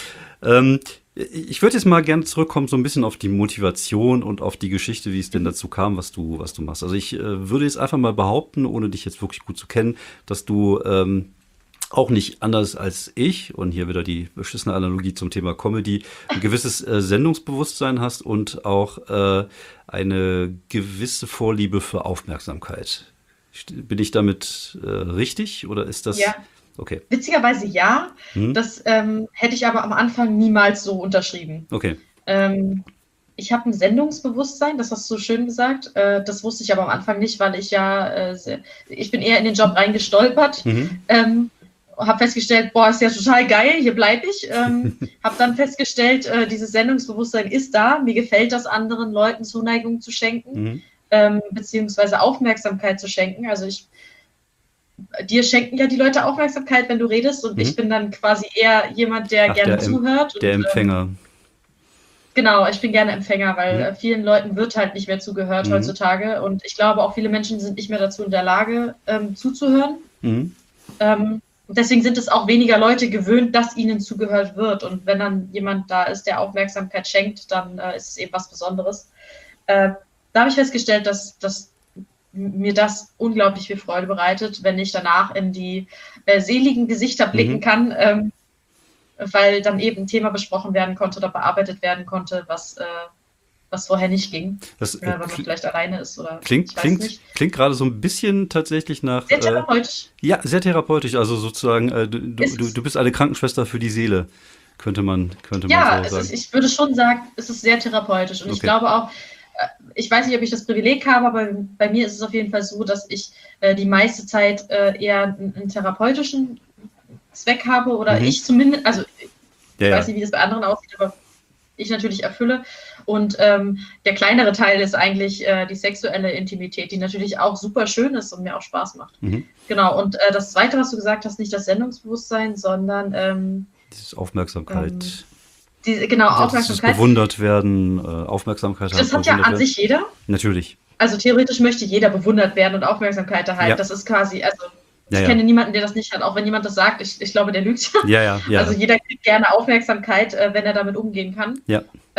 Ich würde jetzt mal gerne zurückkommen, so ein bisschen auf die Motivation und auf die Geschichte, wie es denn dazu kam, was du machst. Also ich würde jetzt einfach mal behaupten, ohne dich jetzt wirklich gut zu kennen, dass du auch nicht anders als ich, und hier wieder die beschissene Analogie zum Thema Comedy, ein gewisses Sendungsbewusstsein hast und auch eine gewisse Vorliebe für Aufmerksamkeit. Bin ich damit richtig oder ist das... Ja. Okay. Witzigerweise ja, das hätte ich aber am Anfang niemals so unterschrieben. Okay. Ich habe ein Sendungsbewusstsein, das hast du so schön gesagt. Das wusste ich aber am Anfang nicht, weil ich ich bin eher in den Job reingestolpert. Habe festgestellt, boah, ist ja total geil, hier bleibe ich. Habe dann festgestellt, dieses Sendungsbewusstsein ist da. Mir gefällt das, anderen Leuten Zuneigung zu schenken, beziehungsweise Aufmerksamkeit zu schenken. Also dir schenken ja die Leute Aufmerksamkeit, wenn du redest, und ich bin dann quasi eher jemand, der gerne zuhört. Der Empfänger. Genau, ich bin gerne Empfänger, weil vielen Leuten wird halt nicht mehr zugehört heutzutage, und ich glaube auch viele Menschen sind nicht mehr dazu in der Lage, zuzuhören. Deswegen sind es auch weniger Leute gewöhnt, dass ihnen zugehört wird, und wenn dann jemand da ist, der Aufmerksamkeit schenkt, dann ist es eben was Besonderes. Da habe ich festgestellt, dass mir das unglaublich viel Freude bereitet, wenn ich danach in die seligen Gesichter blicken kann, weil dann eben ein Thema besprochen werden konnte oder bearbeitet werden konnte, was vorher nicht ging, wenn man vielleicht alleine ist oder klingt gerade so ein bisschen tatsächlich nach... Sehr therapeutisch. Ja, sehr therapeutisch, also sozusagen, du bist eine Krankenschwester für die Seele. Könnte man Ja, so sagen. ich würde schon sagen, es ist sehr therapeutisch. Und ich Okay. glaube auch, ich weiß nicht, ob ich das Privileg habe, aber bei mir ist es auf jeden Fall so, dass ich die meiste Zeit eher einen therapeutischen Zweck habe oder Mhm. ich zumindest, also Ja, ich weiß ja. nicht, wie das bei anderen aussieht, aber ich natürlich erfülle. Und der kleinere Teil ist eigentlich die sexuelle Intimität, die natürlich auch super schön ist und mir auch Spaß macht. Mhm. Genau, und das Zweite, was du gesagt hast, nicht das Sendungsbewusstsein, sondern Diese Aufmerksamkeit. genau, Dieses Aufmerksamkeit. bewundert werden, Aufmerksamkeit Das hat ja bewundert an werden. sich jeder. Natürlich. Also theoretisch möchte jeder bewundert werden und Aufmerksamkeit erhalten. Ja. Das ist quasi, also Ja, ich ja. kenne niemanden, der das nicht hat, auch wenn jemand das sagt. Ich glaube, der lügt. Ja. Also jeder kriegt gerne Aufmerksamkeit, wenn er damit umgehen kann. Ja.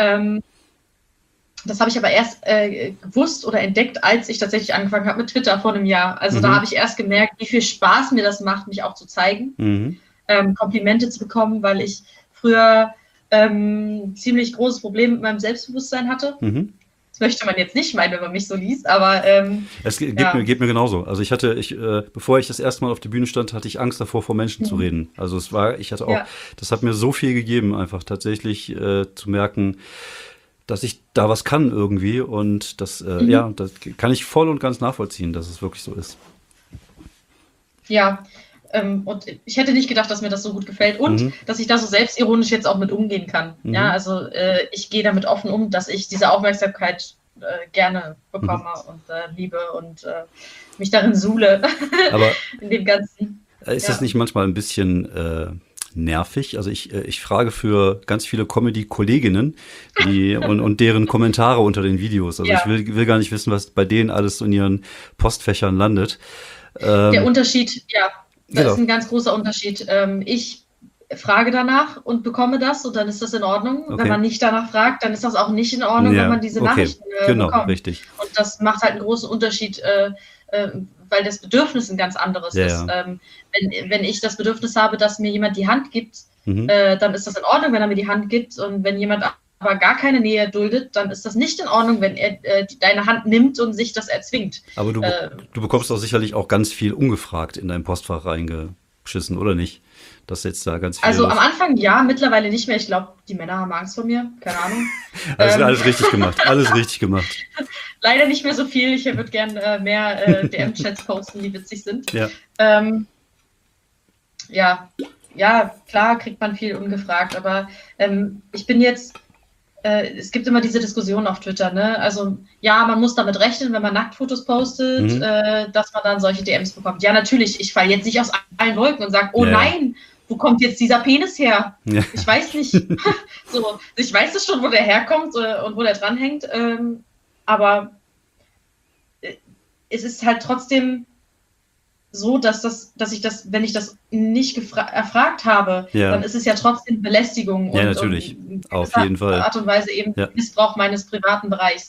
Das habe ich aber erst gewusst oder entdeckt, als ich tatsächlich angefangen habe mit Twitter vor einem Jahr. Also da habe ich erst gemerkt, wie viel Spaß mir das macht, mich auch zu zeigen, Komplimente zu bekommen, weil ich früher ziemlich großes Problem mit meinem Selbstbewusstsein hatte. Das möchte man jetzt nicht meinen, wenn man mich so liest, aber es geht mir genauso. Also bevor ich das erste Mal auf der Bühne stand, hatte ich Angst davor, vor Menschen zu reden. Also das hat mir so viel gegeben, einfach tatsächlich zu merken, dass ich da was kann irgendwie und das kann ich voll und ganz nachvollziehen, dass es wirklich so ist. Ja, und ich hätte nicht gedacht, dass mir das so gut gefällt und dass ich da so selbstironisch jetzt auch mit umgehen kann. Ja, also ich gehe damit offen um, dass ich diese Aufmerksamkeit gerne bekomme und liebe und mich darin suhle. Aber in dem Ganzen. Ist das nicht manchmal ein bisschen nervig? Also ich frage für ganz viele Comedy-Kolleginnen und deren Kommentare unter den Videos. Also ich will gar nicht wissen, was bei denen alles in ihren Postfächern landet. Der Unterschied, das ist ein ganz großer Unterschied. Ich frage danach und bekomme das und dann ist das in Ordnung. Okay. Wenn man nicht danach fragt, dann ist das auch nicht in Ordnung, wenn man diese Nachrichten bekommt. Richtig. Und das macht halt einen großen Unterschied, weil das Bedürfnis ein ganz anderes ist. Wenn ich das Bedürfnis habe, dass mir jemand die Hand gibt, dann ist das in Ordnung, wenn er mir die Hand gibt. Und wenn jemand aber gar keine Nähe duldet, dann ist das nicht in Ordnung, wenn er deine Hand nimmt und sich das erzwingt. Aber du bekommst doch sicherlich auch ganz viel ungefragt in dein Postfach reingeschissen, oder nicht? Das jetzt da ganz viel. Also am Anfang ja, mittlerweile nicht mehr. Ich glaube, die Männer haben Angst vor mir. Keine Ahnung. Alles richtig gemacht. Alles richtig gemacht. Leider nicht mehr so viel. Ich würde gerne mehr DM-Chats posten, die witzig sind. Ja, klar kriegt man viel ungefragt, aber ich bin jetzt, es gibt immer diese Diskussion auf Twitter, ne? Also ja, man muss damit rechnen, wenn man Nacktfotos postet, dass man dann solche DMs bekommt. Ja, natürlich, ich falle jetzt nicht aus allen Wolken und sage, nein, wo kommt jetzt dieser Penis her? Ja. Ich weiß nicht. So, ich weiß es schon, wo der herkommt und wo der dranhängt, aber es ist halt trotzdem so, dass ich das, wenn ich das nicht erfragt habe, dann ist es ja trotzdem Belästigung und natürlich. Auf jeden Fall. Art und Weise eben Missbrauch meines privaten Bereichs.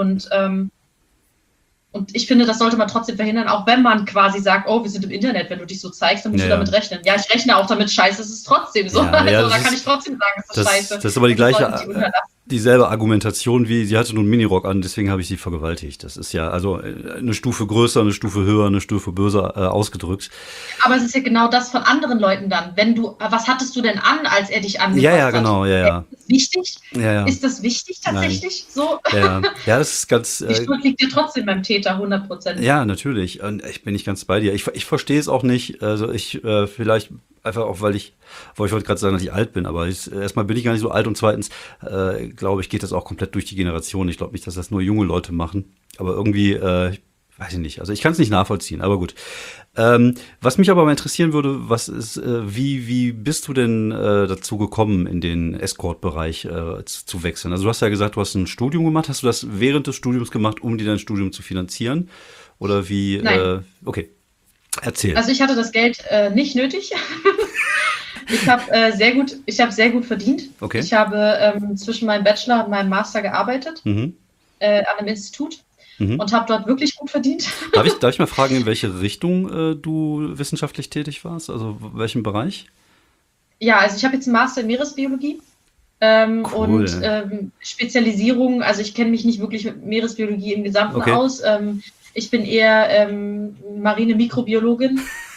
Und ich finde, das sollte man trotzdem verhindern, auch wenn man quasi sagt, oh, wir sind im Internet, wenn du dich so zeigst, dann musst du damit rechnen. Ja, ich rechne auch damit, scheiße, es ist trotzdem so. Da kann ich trotzdem sagen, es ist scheiße. Das ist aber dieselbe Argumentation wie, sie hatte nun einen Minirock an, deswegen habe ich sie vergewaltigt. Das ist ja also eine Stufe größer, eine Stufe höher, eine Stufe böser ausgedrückt. Aber es ist ja genau das von anderen Leuten dann. Was hattest du denn an, als er dich angefasst hat? Ja, genau. Ist das wichtig? Ja. Ist das wichtig tatsächlich? Nein. So? Ja, das ist ganz... Die Schuld liegt ja trotzdem beim Täter, 100%. Ja, natürlich. Und ich bin nicht ganz bei dir. Ich verstehe es auch nicht. Also vielleicht einfach auch, weil ich wollte gerade sagen, dass ich alt bin, aber erstmal bin ich gar nicht so alt und zweitens, glaube ich, geht das auch komplett durch die Generation. Ich glaube nicht, dass das nur junge Leute machen, aber irgendwie, weiß ich nicht. Also ich kann es nicht nachvollziehen, aber gut. Was mich aber mal interessieren würde, wie bist du denn dazu gekommen, in den Escort-Bereich zu wechseln? Also du hast ja gesagt, du hast ein Studium gemacht. Hast du das während des Studiums gemacht, um dir dein Studium zu finanzieren? Oder wie? Nein. Okay. Erzähl. Also ich hatte das Geld nicht nötig. Ich habe sehr gut verdient. Okay. Ich habe zwischen meinem Bachelor und meinem Master gearbeitet an einem Institut und habe dort wirklich gut verdient. Darf ich mal fragen, in welche Richtung du wissenschaftlich tätig warst? Also welchen Bereich? Ja, also ich habe jetzt einen Master in Meeresbiologie. Cool. Und Spezialisierung, also ich kenne mich nicht wirklich mit Meeresbiologie im Gesamten aus. Ich bin eher marine Mikrobiologin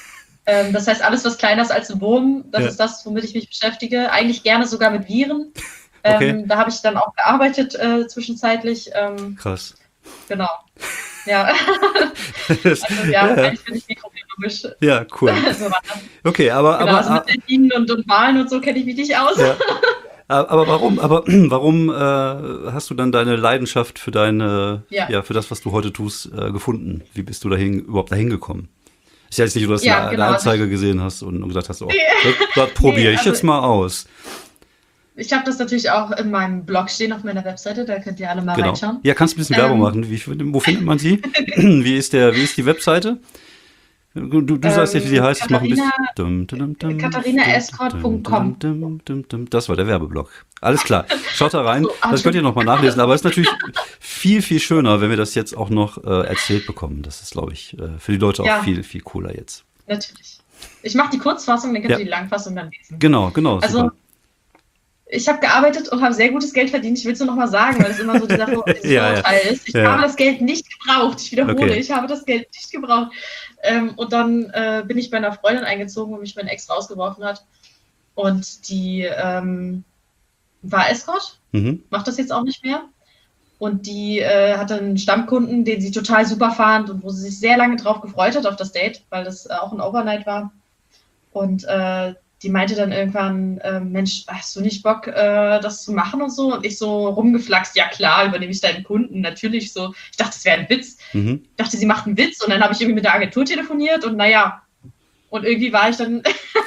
Das heißt, alles, was kleiner ist als ein Wurm, das ist das, womit ich mich beschäftige. Eigentlich gerne sogar mit Viren. Okay. Da habe ich dann auch gearbeitet zwischenzeitlich. Krass. Genau. Ja. Also eigentlich bin ich mikrobiologisch. Ja, cool. So war das. Okay, aber Also mit Delfinen und Walen und so kenne ich mich nicht aus. Ja. Aber warum hast du dann deine Leidenschaft für für das, was du heute tust, gefunden? Wie bist du überhaupt dahin gekommen? Ist ja jetzt nicht so, dass du eine Anzeige gesehen hast und gesagt hast, das probiere ich jetzt mal aus. Ich habe das natürlich auch in meinem Blog stehen, auf meiner Webseite, da könnt ihr alle mal reinschauen. Ja, kannst du ein bisschen Werbung machen? Wo findet man sie? Wie ist die Webseite? Du sagst nicht, wie sie heißt. KatharinaEscort.com. Das war der Werbeblock. Alles klar. Schaut da rein. Das könnt ihr nochmal nachlesen. Aber es ist natürlich viel, viel schöner, wenn wir das jetzt auch noch erzählt bekommen. Das ist, glaube ich, für die Leute auch viel, viel cooler jetzt. Natürlich. Ich mache die Kurzfassung, dann könnt ihr die Langfassung dann lesen. Genau. Also, super. Ich habe gearbeitet und habe sehr gutes Geld verdient. Ich will es nur noch mal sagen, weil es immer so dieser Vorurteil ist. Ich habe das Geld nicht gebraucht. Ich wiederhole, ich habe das Geld nicht gebraucht. Und dann bin ich bei einer Freundin eingezogen, wo mich mein Ex rausgeworfen hat. Und die war Escort, macht das jetzt auch nicht mehr. Und die hatte einen Stammkunden, den sie total super fand und wo sie sich sehr lange drauf gefreut hat auf das Date, weil das auch ein Overnight war. Und die meinte dann irgendwann, Mensch, hast du nicht Bock, das zu machen und so? Und ich so rumgeflaxt, ja klar, übernehme ich deinen Kunden, natürlich so. Ich dachte, das wäre ein Witz. Ich dachte, sie macht einen Witz und dann habe ich irgendwie mit der Agentur telefoniert und und irgendwie war ich dann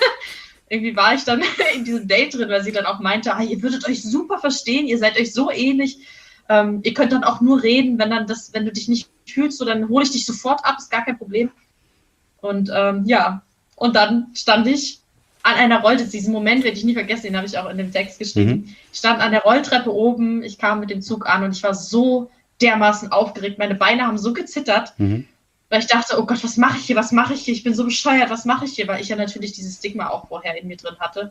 in diesem Date drin, weil sie dann auch meinte, ihr würdet euch super verstehen, ihr seid euch so ähnlich. Ihr könnt dann auch nur reden, wenn du dich nicht fühlst, so dann hole ich dich sofort ab, ist gar kein Problem. Und und dann stand ich an einer Rolltreppe, diesen Moment werde ich nie vergessen, den habe ich auch in dem Text geschrieben. Ich stand an der Rolltreppe oben, ich kam mit dem Zug an und ich war so dermaßen aufgeregt, meine Beine haben so gezittert, weil ich dachte, oh Gott, was mache ich hier, ich bin so bescheuert, was mache ich hier, weil ich ja natürlich dieses Stigma auch vorher in mir drin hatte.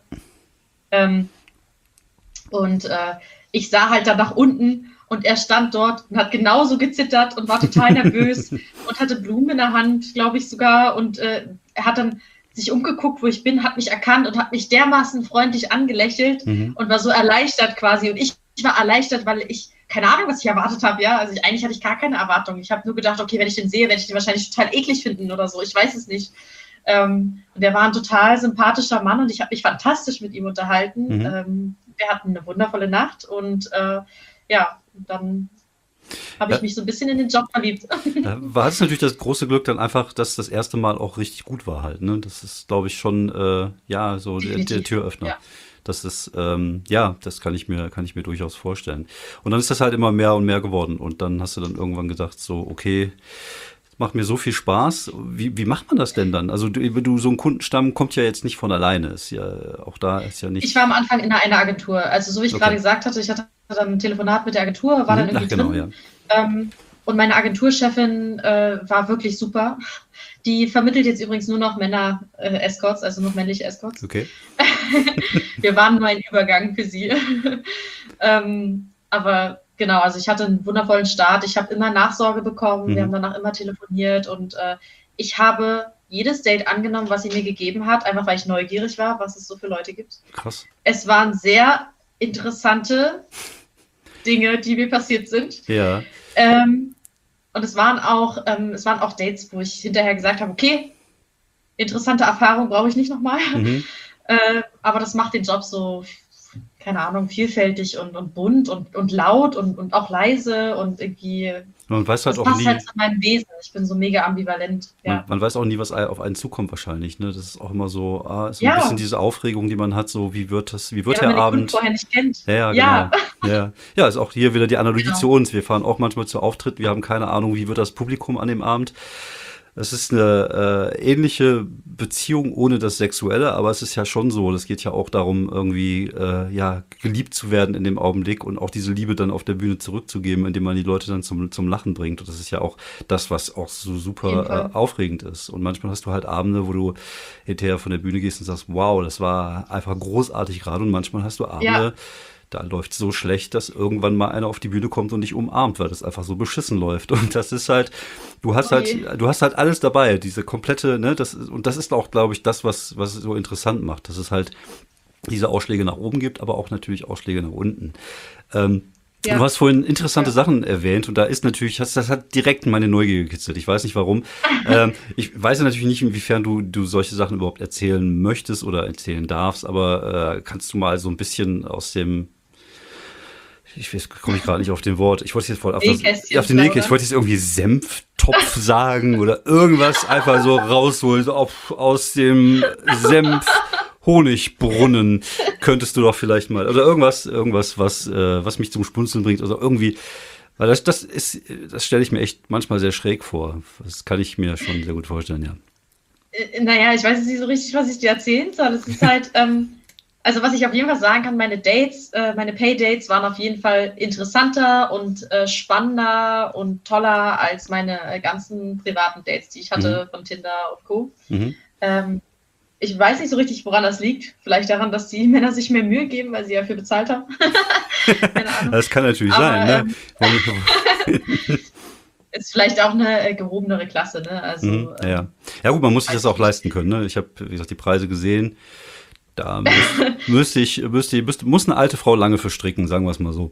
Ich sah halt dann nach unten und er stand dort und hat genauso gezittert und war total nervös und hatte Blumen in der Hand, glaube ich sogar, und er hat dann sich umgeguckt, wo ich bin, hat mich erkannt und hat mich dermaßen freundlich angelächelt und war so erleichtert quasi. Und ich war erleichtert, weil ich keine Ahnung, was ich erwartet habe, ja. Also eigentlich hatte ich gar keine Erwartung. Ich habe nur gedacht, okay, wenn ich den sehe, werde ich den wahrscheinlich total eklig finden oder so. Ich weiß es nicht. Und er war ein total sympathischer Mann und ich habe mich fantastisch mit ihm unterhalten. Wir hatten eine wundervolle Nacht und dann habe ich mich so ein bisschen in den Job verliebt. Da war es natürlich das große Glück dann einfach, dass das erste Mal auch richtig gut war halt. Ne? Das ist, glaube ich, schon so der Türöffner. Ja. Das ist, das kann ich mir durchaus vorstellen. Und dann ist das halt immer mehr und mehr geworden. Und dann hast du dann irgendwann gedacht, so, okay, das macht mir so viel Spaß. Wie macht man das denn dann? Also so ein Kundenstamm kommt ja jetzt nicht von alleine. Ist ja, auch da ist ja nicht. Ich war am Anfang in einer Agentur. Also so wie ich gerade gesagt hatte, ich hatte dann ein Telefonat mit der Agentur, war dann irgendwie drin. Ja. Und meine Agenturchefin war wirklich super. Die vermittelt jetzt übrigens nur noch Männer-Escorts, also nur männliche Escorts. Okay. Wir waren nur ein Übergang für sie. Aber genau, also ich hatte einen wundervollen Start. Ich habe immer Nachsorge bekommen. Wir haben danach immer telefoniert und ich habe jedes Date angenommen, was sie mir gegeben hat, einfach weil ich neugierig war, was es so für Leute gibt. Krass. Es waren sehr interessante Dinge, die mir passiert sind. Ja. Und es waren auch Dates, wo ich hinterher gesagt habe, okay, interessante Erfahrung brauche ich nicht nochmal. Aber das macht den Job so, keine Ahnung, vielfältig und bunt und laut und auch leise und irgendwie. Man weiß halt das auch passt nie. halt zu meinem Wesen. Ich bin so mega ambivalent. Ja. Man weiß auch nie, was auf einen zukommt wahrscheinlich. Ne? Das ist auch immer so, so ein bisschen diese Aufregung, die man hat, so wie wird der Abend. Vorher nicht kennt. Ja, genau. Ja, ist auch hier wieder die Analogie zu uns. Wir fahren auch manchmal zu Auftritten, wir haben keine Ahnung, wie wird das Publikum an dem Abend. Es ist eine ähnliche Beziehung ohne das Sexuelle, aber es ist ja schon so, das geht ja auch darum, irgendwie geliebt zu werden in dem Augenblick und auch diese Liebe dann auf der Bühne zurückzugeben, indem man die Leute dann zum Lachen bringt. Und das ist ja auch das, was auch so super aufregend ist. Und manchmal hast du halt Abende, wo du hinterher von der Bühne gehst und sagst, wow, das war einfach großartig gerade. Und manchmal hast du Abende, da läuft so schlecht, dass irgendwann mal einer auf die Bühne kommt und dich umarmt, weil das einfach so beschissen läuft. Und das ist halt, du hast halt alles dabei, diese komplette, ne, das ist auch, glaube ich, das, was es so interessant macht, dass es halt diese Ausschläge nach oben gibt, aber auch natürlich Ausschläge nach unten. Du hast vorhin interessante Sachen erwähnt und da ist natürlich, das hat direkt meine Neugier gekitzelt. Ich weiß nicht warum. Ich weiß natürlich nicht, inwiefern du solche Sachen überhaupt erzählen möchtest oder erzählen darfst, aber kannst du mal so ein bisschen aus dem, komme ich gerade nicht auf den Wort. Ich wollte jetzt voll auf den Nähkästchen. Ich wollte jetzt irgendwie Senftopf sagen oder irgendwas einfach so rausholen, so aus dem Honigbrunnen könntest du doch vielleicht mal, oder irgendwas, was mich zum Spunzeln bringt, oder irgendwie, weil das stelle ich mir echt manchmal sehr schräg vor. Das kann ich mir schon sehr gut vorstellen, ja. Naja, ich weiß jetzt nicht so richtig, was ich dir erzählen soll. Es ist halt, also was ich auf jeden Fall sagen kann, meine Pay-Dates waren auf jeden Fall interessanter und spannender und toller als meine ganzen privaten Dates, die ich hatte von Tinder und Co. Ich weiß nicht so richtig, woran das liegt. Vielleicht daran, dass die Männer sich mehr Mühe geben, weil sie dafür bezahlt haben. Keine Ahnung. Das kann natürlich sein, ne? Ist vielleicht auch eine gehobenere Klasse, ne? Also, ja gut, man muss sich das auch leisten können, ne? Ich habe, wie gesagt, die Preise gesehen. Da muss eine alte Frau lange verstricken, sagen wir es mal so.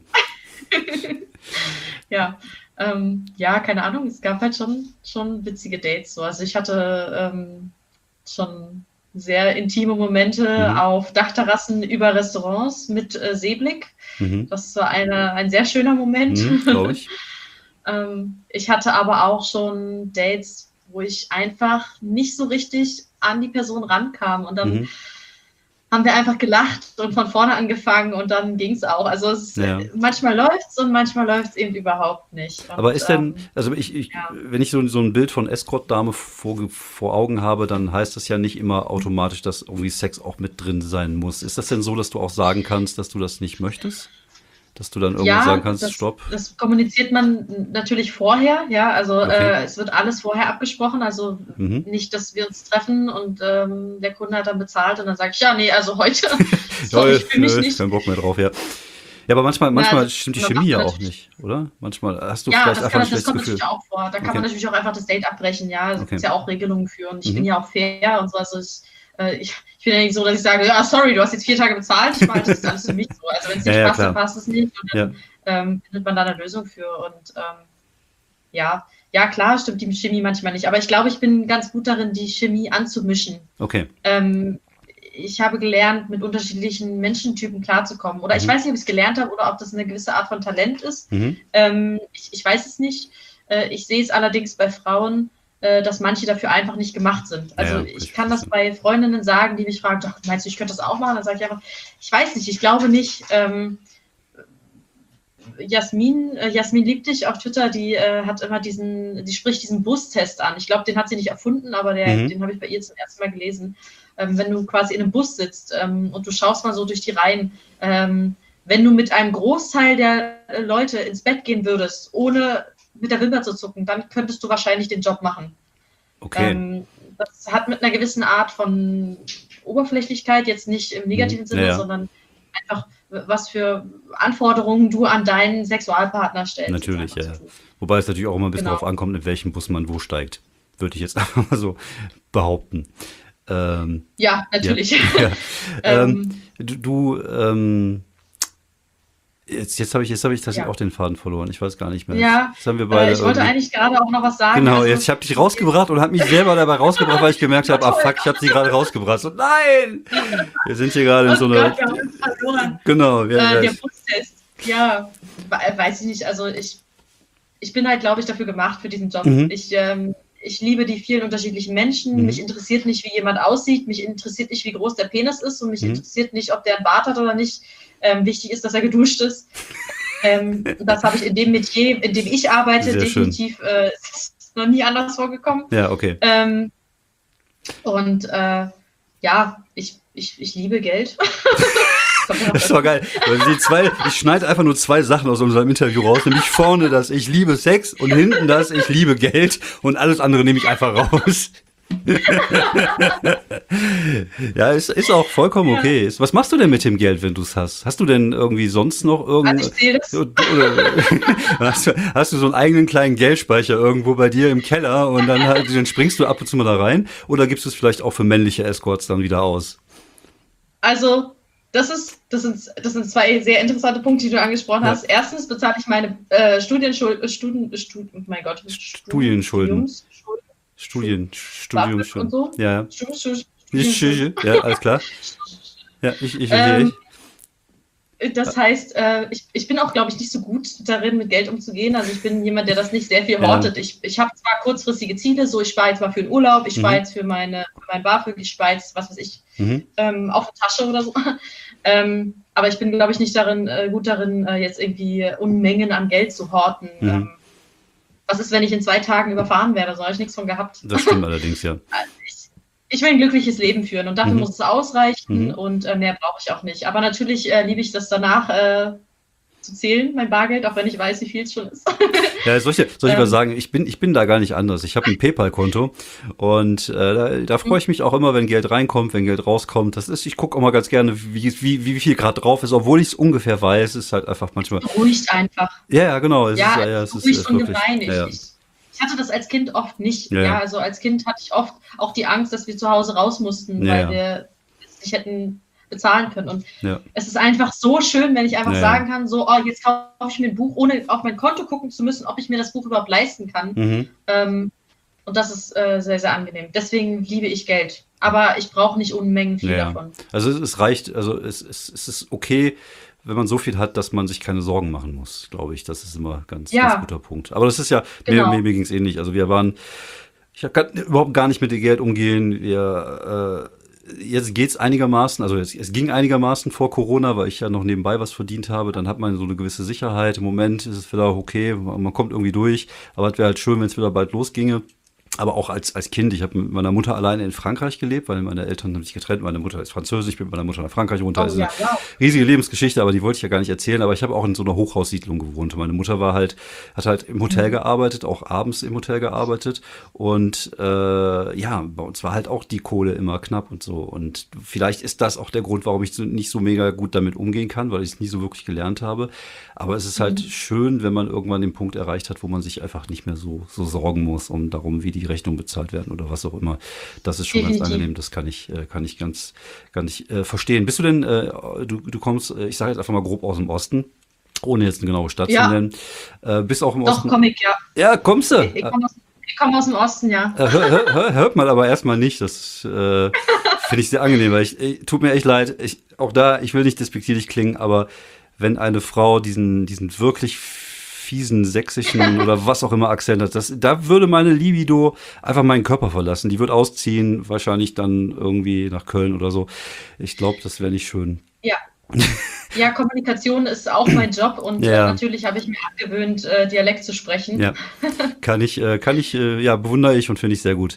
Ja, keine Ahnung. Es gab halt schon witzige Dates. So. Also ich hatte schon sehr intime Momente auf Dachterrassen über Restaurants mit Seeblick. Das war ein sehr schöner Moment. Glaube ich. Ich hatte aber auch schon Dates, wo ich einfach nicht so richtig an die Person rankam. Und dann haben wir einfach gelacht und von vorne angefangen und dann ging es auch. Also manchmal läuft es und manchmal läuft es eben überhaupt nicht. Und, aber ist denn, also wenn ich so ein Bild von Escort-Dame vor Augen habe, dann heißt das ja nicht immer automatisch, dass irgendwie Sex auch mit drin sein muss. Ist das denn so, dass du auch sagen kannst, dass du das nicht möchtest? Dass du dann irgendwann sagen kannst, stopp? Das kommuniziert man natürlich vorher, ja, also es wird alles vorher abgesprochen, also nicht, dass wir uns treffen und der Kunde hat dann bezahlt und dann sage ich, ja, nee, also heute, ich fühle mich nicht. Kein Bock mehr drauf, ja. Ja, aber manchmal stimmt die Chemie ja auch nicht, oder? Manchmal hast du vielleicht einfach ein schlechtes Gefühl. Ja, das kommt natürlich auch vor. Da kann man natürlich auch einfach das Date abbrechen, ja. Da gibt es ja auch Regelungen für und ich bin ja auch fair und so, also ich bin ja nicht so, dass ich sage, ja, sorry, du hast jetzt 4 Tage bezahlt, ich meine, das ist alles für mich so. Also wenn es nicht passt, dann passt es nicht und dann findet man da eine Lösung für und klar, stimmt die Chemie manchmal nicht, aber ich glaube, ich bin ganz gut darin, die Chemie anzumischen. Okay. Ich habe gelernt, mit unterschiedlichen Menschentypen klarzukommen oder ich weiß nicht, ob ich es gelernt habe oder ob das eine gewisse Art von Talent ist. Ich weiß es nicht. Ich sehe es allerdings bei Frauen, dass manche dafür einfach nicht gemacht sind. Also ich kann das bei Freundinnen sagen, die mich fragen, doch, meinst du, ich könnte das auch machen? Dann sage ich einfach, ich weiß nicht, ich glaube nicht. Jasmin liebt dich auf Twitter, die hat immer die spricht diesen Bustest an. Ich glaube, den hat sie nicht erfunden, aber den habe ich bei ihr zum ersten Mal gelesen. Wenn du quasi in einem Bus sitzt und du schaust mal so durch die Reihen, wenn du mit einem Großteil der Leute ins Bett gehen würdest, ohne mit der Wimper zu zucken, dann könntest du wahrscheinlich den Job machen. Okay. Das hat mit einer gewissen Art von Oberflächlichkeit, jetzt nicht im negativen Sinne, sondern einfach, was für Anforderungen du an deinen Sexualpartner stellst. Natürlich, ja. Wobei es natürlich auch immer ein bisschen darauf ankommt, in welchem Bus man wo steigt. Würde ich jetzt einfach mal so behaupten. Ja, natürlich. Ja. Jetzt habe ich tatsächlich auch den Faden verloren. Ich weiß gar nicht mehr. Ja, jetzt haben wir beide ich wollte eigentlich gerade auch noch was sagen. Genau, jetzt ich habe dich rausgebracht und habe mich selber dabei rausgebracht, weil ich gemerkt habe, fuck, ich habe sie gerade rausgebracht. So, nein! Wir sind hier gerade in so einer... wir haben uns verloren. Genau. Der Prozess. Ja, weiß ich nicht. Also ich bin halt, glaube ich, dafür gemacht für diesen Job. Ich liebe die vielen unterschiedlichen Menschen. Mich interessiert nicht, wie jemand aussieht. Mich interessiert nicht, wie groß der Penis ist. Und mich interessiert nicht, ob der einen Bart hat oder nicht. Wichtig ist, dass er geduscht ist. Das habe ich in dem Metier, in dem ich arbeite, sehr definitiv ist noch nie anders vorgekommen. Ja, okay. Ich liebe Geld. Das war geil. Ich schneide einfach nur 2 Sachen aus unserem Interview raus, nämlich vorne das ich liebe Sex und hinten das ich liebe Geld und alles andere nehme ich einfach raus. Ja, ist auch vollkommen Ja. okay. Was machst du denn mit dem Geld, wenn du es hast? Hast du denn irgendwie sonst noch Also ich sehe das. oder hast du so einen eigenen kleinen Geldspeicher irgendwo bei dir im Keller und dann springst du ab und zu mal da rein? Oder gibst du es vielleicht auch für männliche Escorts dann wieder aus? Also, das sind zwei sehr interessante Punkte, die du angesprochen Ja. hast. Erstens bezahle ich meine oh mein Gott, Studienschulden. BAföG Studium. und so. Ja. Studienschulden. Ja, alles klar. Ja, ich verstehe. Ähm, Das heißt, ich bin auch, glaube ich, nicht so gut darin, mit Geld umzugehen. Also ich bin jemand, der das nicht sehr viel Ja. hortet. Ich habe zwar kurzfristige Ziele, so ich spare jetzt mal für den Urlaub, ich spare Mhm. jetzt für mein BAföG, ich spare jetzt, was weiß ich, Mhm. auf eine Tasche oder so. Aber ich bin, glaube ich, nicht gut darin, jetzt irgendwie Unmengen an Geld zu horten. Mhm. Was ist, wenn ich in 2 Tagen überfahren werde? So habe ich nichts von gehabt. Das stimmt allerdings, ja. Ich will ein glückliches Leben führen und dafür Mhm. muss es ausreichen Mhm. und mehr brauche ich auch nicht. Aber natürlich liebe ich das danach zu zählen, mein Bargeld, auch wenn ich weiß, wie viel es schon ist. Ja, soll ich mal sagen, ich bin da gar nicht anders. Ich habe ein PayPal-Konto und da freue ich mich auch immer, wenn Geld reinkommt, wenn Geld rauskommt. Ich gucke auch mal ganz gerne, wie viel gerade drauf ist, obwohl ich es ungefähr weiß. Es ist halt einfach manchmal. Beruhigt einfach. Ja, genau. Es Beruhigt und wirklich. gereinigt. Ja. Ich hatte das als Kind oft nicht. Ja. Ja, also als Kind hatte ich oft auch die Angst, dass wir zu Hause raus mussten, Ja. weil wir es nicht hätten bezahlen können. Und Ja. es ist einfach so schön, wenn ich einfach Ja. sagen kann, so, oh, jetzt kaufe ich mir ein Buch, ohne auf mein Konto gucken zu müssen, ob ich mir das Buch überhaupt leisten kann. Mhm. Und das ist sehr, sehr angenehm. Deswegen liebe ich Geld. Aber ich brauche nicht Unmengen viel Ja. davon. Also es reicht, also es ist okay, wenn man so viel hat, dass man sich keine Sorgen machen muss, glaube ich. Das ist immer ganz guter Punkt. Aber das ist ja, Genau. mir ging es ähnlich. Also ich kann überhaupt gar nicht mit dem Geld umgehen. Jetzt geht's einigermaßen, also es ging einigermaßen vor Corona, weil ich ja noch nebenbei was verdient habe. Dann hat man so eine gewisse Sicherheit. Im Moment ist es wieder okay, man kommt irgendwie durch. Aber es wäre halt schön, wenn es wieder bald losginge. Aber auch als Kind, ich habe mit meiner Mutter alleine in Frankreich gelebt, weil meine Eltern haben sich getrennt. Meine Mutter ist Französisch, ich bin mit meiner Mutter nach Frankreich runter. Oh, Das ist ja, eine wow. riesige Lebensgeschichte, aber die wollte ich ja gar nicht erzählen. Aber ich habe auch in so einer Hochhaussiedlung gewohnt. Meine Mutter hat halt im Hotel gearbeitet, auch abends im Hotel gearbeitet. Und ja, bei uns war halt auch die Kohle immer knapp und so. Und vielleicht ist das auch der Grund, warum ich nicht so mega gut damit umgehen kann, weil ich es nie so wirklich gelernt habe. Aber es ist halt schön, wenn man irgendwann den Punkt erreicht hat, wo man sich einfach nicht mehr so sorgen muss darum, wie die Rechnungen bezahlt werden oder was auch immer. Das ist schon ganz Definitiv. angenehm. Das kann ich ganz verstehen. Bist du denn, du kommst, ich sage jetzt einfach mal grob aus dem Osten, ohne jetzt eine genaue Stadt zu Ja. nennen. Bist auch im Doch, Osten? Comic, ja. Ja, kommst du? Ich komme aus dem Osten, ja. Hört man aber erstmal nicht. Das finde ich sehr angenehm, weil tut mir echt leid. Ich will nicht despektierlich klingen, aber wenn eine Frau diesen wirklich fiesen sächsischen oder was auch immer Akzent hat, da würde meine Libido einfach meinen Körper verlassen. Die wird ausziehen, wahrscheinlich dann irgendwie nach Köln oder so. Ich glaube, das wäre nicht schön. Ja. Ja, Kommunikation ist auch mein Job und Ja. natürlich habe ich mir abgewöhnt, Dialekt zu sprechen. Ja, bewundere ich und finde ich sehr gut.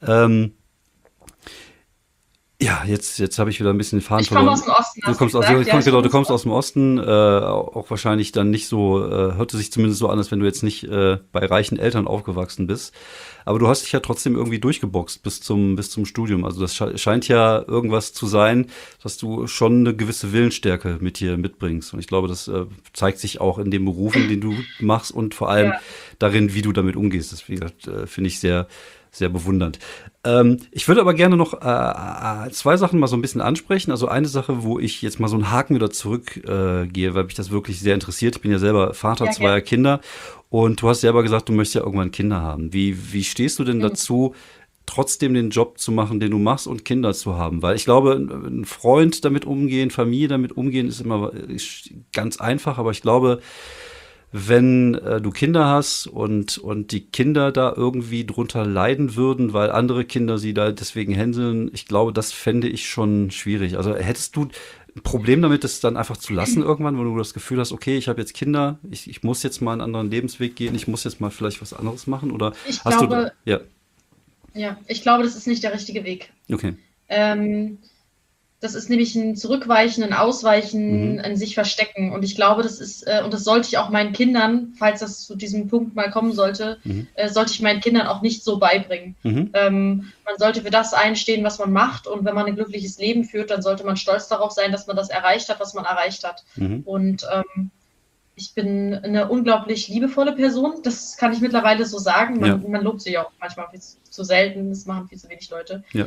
Ja, jetzt habe ich wieder ein bisschen den Faden Ich komme aus dem Osten. Du kommst du kommst aus dem Osten, auch wahrscheinlich dann nicht so, hörte sich zumindest so an, als wenn du jetzt nicht bei reichen Eltern aufgewachsen bist. Aber du hast dich ja trotzdem irgendwie durchgeboxt bis zum Studium. Also das scheint ja irgendwas zu sein, dass du schon eine gewisse Willensstärke mit dir mitbringst. Und ich glaube, das zeigt sich auch in den Berufen, den du machst und vor allem darin, wie du damit umgehst. Das, wie gesagt, finde ich sehr, sehr bewundernd. Ich würde aber gerne noch 2 Sachen mal so ein bisschen ansprechen. Also eine Sache, wo ich jetzt mal so einen Haken wieder zurückgehe, weil mich das wirklich sehr interessiert. Ich bin ja selber Vater Ja, zweier Kinder und du hast selber gesagt, du möchtest ja irgendwann Kinder haben. Wie stehst du denn dazu, trotzdem den Job zu machen, den du machst und Kinder zu haben? Weil ich glaube, ein Freund damit umgehen, Familie damit umgehen, ist ganz einfach, aber ich glaube, wenn du Kinder hast und die Kinder da irgendwie drunter leiden würden, weil andere Kinder sie da deswegen hänseln, ich glaube, das fände ich schon schwierig. Also hättest du ein Problem damit, das dann einfach zu lassen irgendwann, wenn du das Gefühl hast, okay, ich habe jetzt Kinder, ich muss jetzt mal einen anderen Lebensweg gehen, ich muss jetzt mal vielleicht was anderes machen? Oder Ich hast glaube, du... Ja, ja, ich glaube, das ist nicht der richtige Weg. okay. Das ist nämlich ein Zurückweichen, ein Ausweichen, ein sich verstecken. Und ich glaube, das ist, und das sollte ich auch meinen Kindern, falls das zu diesem Punkt mal kommen sollte, sollte ich meinen Kindern auch nicht so beibringen. Man sollte für das einstehen, was man macht. Und wenn man ein glückliches Leben führt, dann sollte man stolz darauf sein, dass man das erreicht hat, was man erreicht hat. Und ich bin eine unglaublich liebevolle Person. Das kann ich mittlerweile so sagen. Man lobt sich auch manchmal viel zu selten. Das machen viel zu wenig Leute. Ja.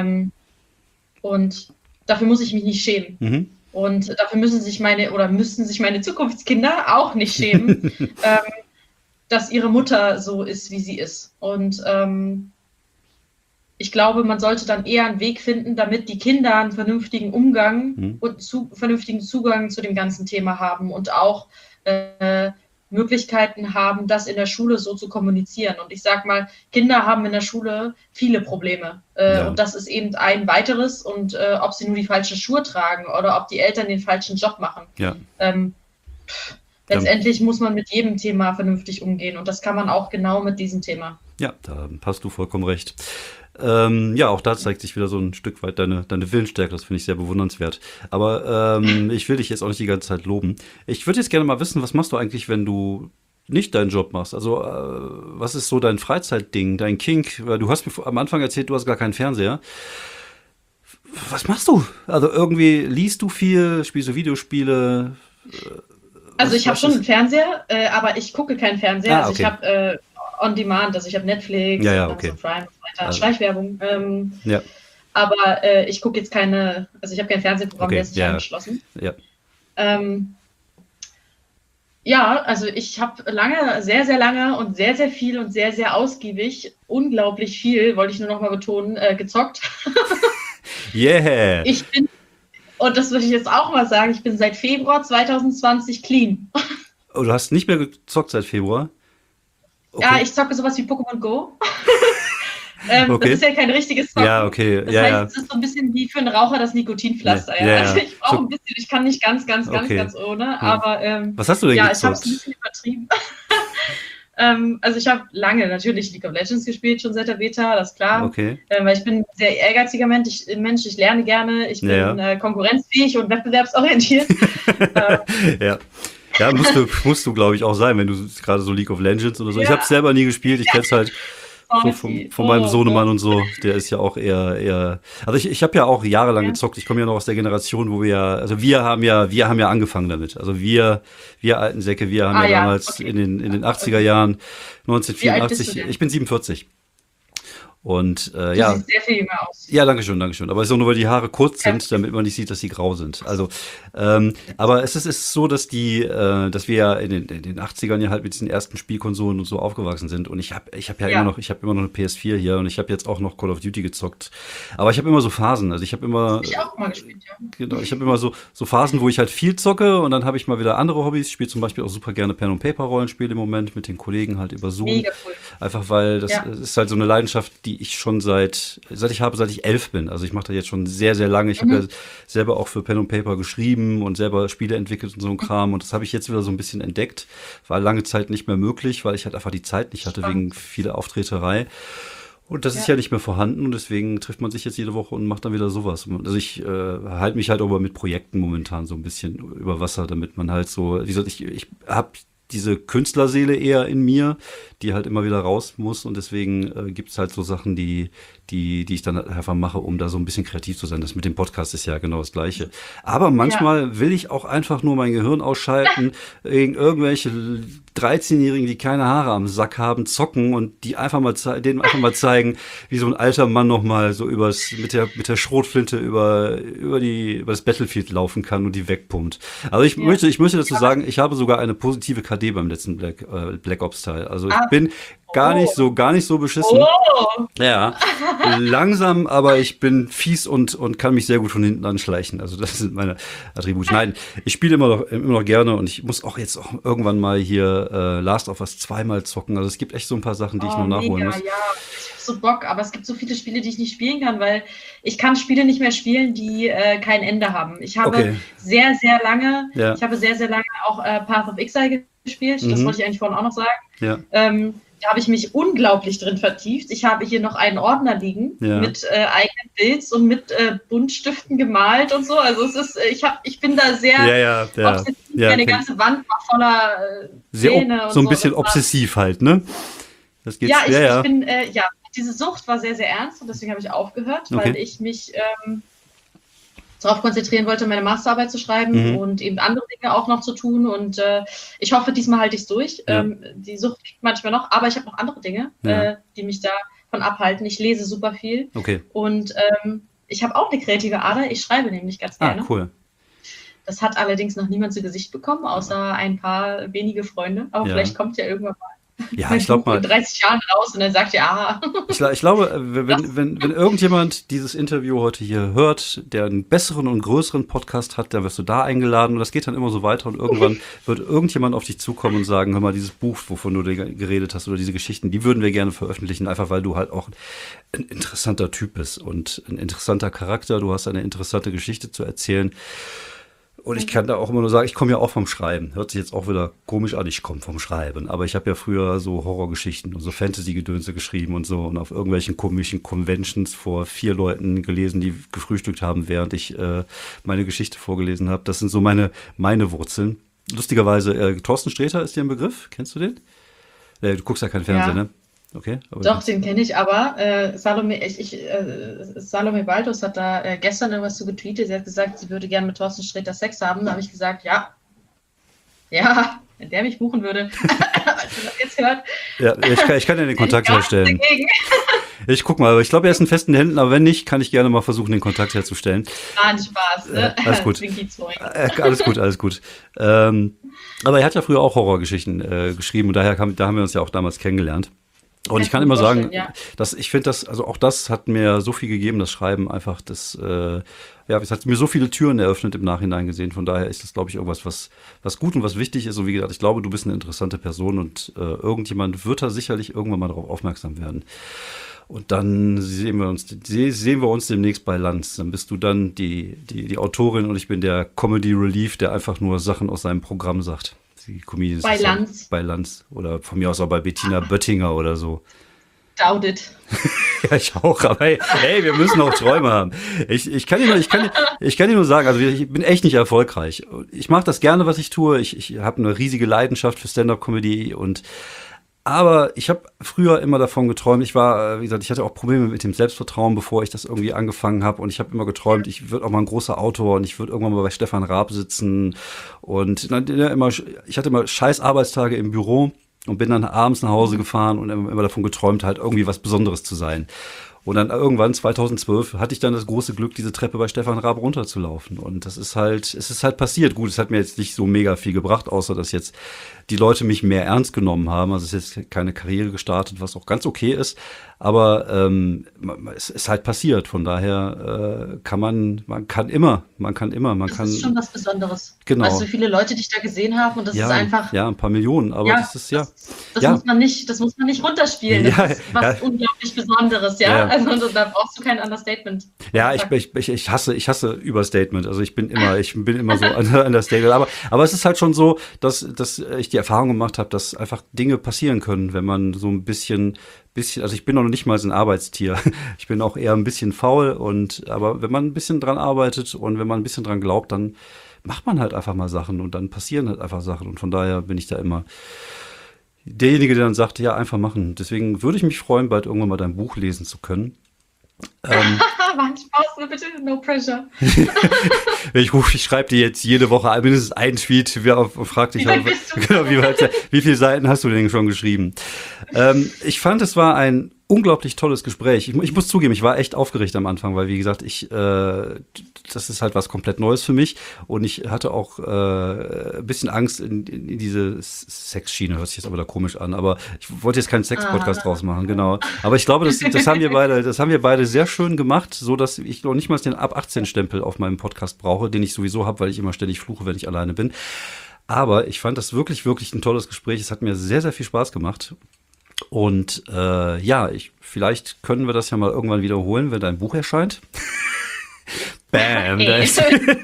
Und dafür muss ich mich nicht schämen. Und dafür müssen sich meine Zukunftskinder auch nicht schämen, dass ihre Mutter so ist, wie sie ist. Und ich glaube, man sollte dann eher einen Weg finden, damit die Kinder einen vernünftigen Umgang und vernünftigen Zugang zu dem ganzen Thema haben und auch Möglichkeiten haben, das in der Schule so zu kommunizieren. Und ich sag mal, Kinder haben in der Schule viele Probleme. Und das ist eben ein weiteres. Und ob sie nur die falschen Schuhe tragen oder ob die Eltern den falschen Job machen. Letztendlich muss man mit jedem Thema vernünftig umgehen. Und das kann man auch genau mit diesem Thema. Ja, da hast du vollkommen recht. Auch da zeigt sich wieder so ein Stück weit deine Willensstärke, das finde ich sehr bewundernswert. Aber ich will dich jetzt auch nicht die ganze Zeit loben. Ich würde jetzt gerne mal wissen, was machst du eigentlich, wenn du nicht deinen Job machst? Also was ist so dein Freizeitding, dein Kink? Du hast mir am Anfang erzählt, du hast gar keinen Fernseher. Was machst du? Also irgendwie liest du viel, spielst du Videospiele? Also ich habe schon einen Fernseher, aber ich gucke keinen Fernseher. Also ich habe On Demand, also ich habe Netflix, Amazon Prime und so weiter, Schleichwerbung. Aber ich gucke jetzt also ich habe kein Fernsehprogramm, der ist nicht angeschlossen. Also ich habe sehr, sehr lange und sehr, sehr viel und sehr, sehr ausgiebig, unglaublich viel, wollte ich nur noch mal betonen, gezockt. Und das würde ich jetzt auch mal sagen, ich bin seit Februar 2020 clean. Oh, du hast nicht mehr gezockt seit Februar? Okay. Ja, ich zocke sowas wie Pokémon Go. Das ist ja kein richtiges Zocken. Ja, okay. Das heißt, es ist so ein bisschen wie für einen Raucher das Nikotinpflaster. Also ich brauche ein bisschen, ich kann nicht ganz ohne, aber was hast du denn gezockt? Ich habe es ein bisschen übertrieben. Also ich habe lange natürlich League of Legends gespielt, schon seit der Beta, das ist klar. Okay. Weil ich bin ein sehr ehrgeiziger Mensch, ich lerne gerne, ich bin konkurrenzfähig und wettbewerbsorientiert. Ja, musst du, glaube ich, auch sein, wenn du gerade so League of Legends oder so. Ich habe es selber nie gespielt, ich kenne es halt so von meinem Sohnemann und so. Der ist ja auch eher. Also ich habe ja auch jahrelang gezockt. Ich komme ja noch aus der Generation, wo wir haben ja angefangen damit. Also wir alten Säcke, wir haben damals in den 80er Jahren, 1984, ich bin 47. Und du siehst sehr viel jünger aus. Ja, danke schön. Aber es ist auch nur, weil die Haare kurz sind, damit man nicht sieht, dass sie grau sind. Also, aber es ist so, dass dass wir ja in den 80ern ja halt mit diesen ersten Spielkonsolen und so aufgewachsen sind. Und ich habe immer noch eine PS4 hier und ich habe jetzt auch noch Call of Duty gezockt. Aber ich habe immer so Phasen. Also ich auch mal gespielt, ja. Genau, ich habe immer so Phasen, wo ich halt viel zocke und dann habe ich mal wieder andere Hobbys. Ich spiele zum Beispiel auch super gerne Pen- und Paper-Rollenspiele im Moment mit den Kollegen halt über Zoom. Mega cool. Einfach weil das ist halt so eine Leidenschaft, die ich schon seit ich 11 bin. Also ich mache das jetzt schon sehr, sehr lange. Ich habe ja selber auch für Pen und Paper geschrieben und selber Spiele entwickelt und so ein Kram. Und das habe ich jetzt wieder so ein bisschen entdeckt. War lange Zeit nicht mehr möglich, weil ich halt einfach die Zeit nicht hatte wegen vieler Auftreterei. Und das ist ja nicht mehr vorhanden und deswegen trifft man sich jetzt jede Woche und macht dann wieder sowas. Also ich halte mich halt aber mit Projekten momentan so ein bisschen über Wasser, damit man halt so, wie gesagt, ich habe diese Künstlerseele eher in mir, die halt immer wieder raus muss und deswegen gibt's halt so Sachen, die ich dann einfach mache, um da so ein bisschen kreativ zu sein. Das mit dem Podcast ist ja genau das Gleiche. Aber manchmal will ich auch einfach nur mein Gehirn ausschalten, gegen irgendwelche 13-Jährigen, die keine Haare am Sack haben, zocken und denen einfach mal zeigen, wie so ein alter Mann nochmal so mit der Schrotflinte über das Battlefield laufen kann und die wegpumpt. Also ich möchte dazu sagen, ich habe sogar eine positive KD beim letzten Black Ops Teil. Also ich bin gar nicht so beschissen. Ja, langsam, aber ich bin fies und kann mich sehr gut von hinten anschleichen. Also das sind meine Attribute. Nein, ich spiele immer noch gerne und ich muss auch jetzt irgendwann mal hier Last of Us 2 zocken. Also es gibt echt so ein paar Sachen, die ich noch nachholen muss. Ja, ich hab so Bock, aber es gibt so viele Spiele, die ich nicht spielen kann, weil ich kann Spiele nicht mehr spielen, die kein Ende haben. Ich habe sehr, sehr lange auch Path of Exile gespielt. Das wollte ich eigentlich vorhin auch noch sagen. Ja. Da habe ich mich unglaublich drin vertieft. Ich habe hier noch einen Ordner liegen mit eigenen Bilds und mit Buntstiften gemalt und so. Also es ist, ich bin da sehr obsessiv. Meine ganze Wand war voller Pläne und so ein bisschen obsessiv halt, ne? Das geht's, ich bin, diese Sucht war sehr, sehr ernst und deswegen habe ich aufgehört, weil ich mich darauf konzentrieren wollte, meine Masterarbeit zu schreiben und eben andere Dinge auch noch zu tun. Und ich hoffe, diesmal halte ich es durch. Die Sucht liegt manchmal noch, aber ich habe noch andere Dinge, die mich davon abhalten. Ich lese super viel. Und ich habe auch eine kreative Ader. Ich schreibe nämlich ganz gerne. Cool. Das hat allerdings noch niemand zu Gesicht bekommen, außer ein paar wenige Freunde. Aber vielleicht kommt ja irgendwann mal. Ja, ich glaube mal. In 30 Jahren raus und dann sagt ja. Ich glaube, wenn irgendjemand dieses Interview heute hier hört, der einen besseren und größeren Podcast hat, dann wirst du da eingeladen und das geht dann immer so weiter und irgendwann wird irgendjemand auf dich zukommen und sagen, hör mal, dieses Buch, wovon du geredet hast oder diese Geschichten, die würden wir gerne veröffentlichen, einfach weil du halt auch ein interessanter Typ bist und ein interessanter Charakter, du hast eine interessante Geschichte zu erzählen. Und ich kann da auch immer nur sagen, ich komme ja auch vom Schreiben. Hört sich jetzt auch wieder komisch an, ich komme vom Schreiben. Aber ich habe ja früher so Horrorgeschichten und so Fantasy-Gedönse geschrieben und so und auf irgendwelchen komischen Conventions vor 4 Leuten gelesen, die gefrühstückt haben, während ich meine Geschichte vorgelesen habe. Das sind so meine Wurzeln. Lustigerweise, Thorsten Sträter ist dir ein Begriff? Kennst du den? Du guckst ja kein Fernsehen, ne? Okay, doch, den kenne ich, aber Salome Baldus hat da gestern irgendwas zu getweetet. Sie hat gesagt, sie würde gerne mit Thorsten Sträter Sex haben. Da habe ich gesagt, ja, wenn der mich buchen würde, als du das jetzt hört. Ja, ich kann ja den Kontakt herstellen. Ich guck mal, aber ich glaube, er ist in festen Händen, aber wenn nicht, kann ich gerne mal versuchen, den Kontakt herzustellen. Ein Spaß, ne? Alles gut. Alles gut. Aber er hat ja früher auch Horrorgeschichten geschrieben und da haben wir uns ja auch damals kennengelernt. Und ich kann immer sagen, dass ich finde, auch das hat mir so viel gegeben, das Schreiben einfach, es hat mir so viele Türen eröffnet im Nachhinein gesehen. Von daher ist das, glaube ich, irgendwas, was gut und was wichtig ist. Und wie gesagt, ich glaube, du bist eine interessante Person und irgendjemand wird da sicherlich irgendwann mal darauf aufmerksam werden. Und dann sehen wir uns demnächst bei Lanz. Dann bist du dann die Autorin und ich bin der Comedy Relief, der einfach nur Sachen aus seinem Programm sagt. Bei Lanz. Bei Lanz. Oder von mir aus auch bei Bettina Böttinger oder so. Doubt it. Ja, ich auch, aber hey, wir müssen auch Träume haben. Ich kann dir nur sagen, also ich bin echt nicht erfolgreich. Ich mache das gerne, was ich tue. Ich habe eine riesige Leidenschaft für Stand-up-Comedy aber ich habe früher immer davon geträumt, ich hatte auch Probleme mit dem Selbstvertrauen, bevor ich das irgendwie angefangen habe und ich habe immer geträumt, ich würde auch mal ein großer Autor und ich würde irgendwann mal bei Stefan Raab sitzen und ich hatte immer scheiß Arbeitstage im Büro und bin dann abends nach Hause gefahren und immer davon geträumt, halt irgendwie was Besonderes zu sein. Und dann irgendwann 2012 hatte ich dann das große Glück, diese Treppe bei Stefan Raab runterzulaufen. Und es ist halt passiert. Gut, es hat mir jetzt nicht so mega viel gebracht, außer dass jetzt die Leute mich mehr ernst genommen haben. Also es ist jetzt keine Karriere gestartet, was auch ganz okay ist. Aber es ist halt passiert. Von daher man kann immer. Das ist schon was Besonderes. Genau. Weißt du, wie viele Leute dich da gesehen haben und das ist einfach. Ja, ein paar Millionen, aber das ist Das muss man nicht runterspielen. Das ist was unglaublich Besonderes, ja. Also da brauchst du kein Understatement. Ja, ich hasse Überstatement. Also ich bin immer so Understatement. Aber es ist halt schon so, dass ich die Erfahrung gemacht habe, dass einfach Dinge passieren können, wenn man so ein bisschen, also ich bin noch nicht mal so ein Arbeitstier. Ich bin auch eher ein bisschen faul aber wenn man ein bisschen dran arbeitet und wenn man ein bisschen dran glaubt, dann macht man halt einfach mal Sachen und dann passieren halt einfach Sachen und von daher bin ich da immer derjenige, der dann sagt, ja, einfach machen. Deswegen würde ich mich freuen, bald irgendwann mal dein Buch lesen zu können. War ein Spaß, bitte, no pressure. Ich schreibe dir jetzt jede Woche mindestens einen Tweet und frage dich, wie viele Seiten hast du denn schon geschrieben? Ich fand, es war ein unglaublich tolles Gespräch. Ich muss zugeben, ich war echt aufgeregt am Anfang, weil, wie gesagt, das ist halt was komplett Neues für mich und ich hatte auch ein bisschen Angst in diese Sexschiene, hört sich jetzt aber da komisch an, aber ich wollte jetzt keinen Sex-Podcast draus machen, genau. Aber ich glaube, das haben wir beide sehr schön gemacht, so dass ich noch nicht mal den Ab-18-Stempel auf meinem Podcast brauche, den ich sowieso habe, weil ich immer ständig fluche, wenn ich alleine bin. Aber ich fand das wirklich, wirklich ein tolles Gespräch. Es hat mir sehr, sehr viel Spaß gemacht. Und vielleicht können wir das ja mal irgendwann wiederholen, wenn dein Buch erscheint. Bam, da Ey. ist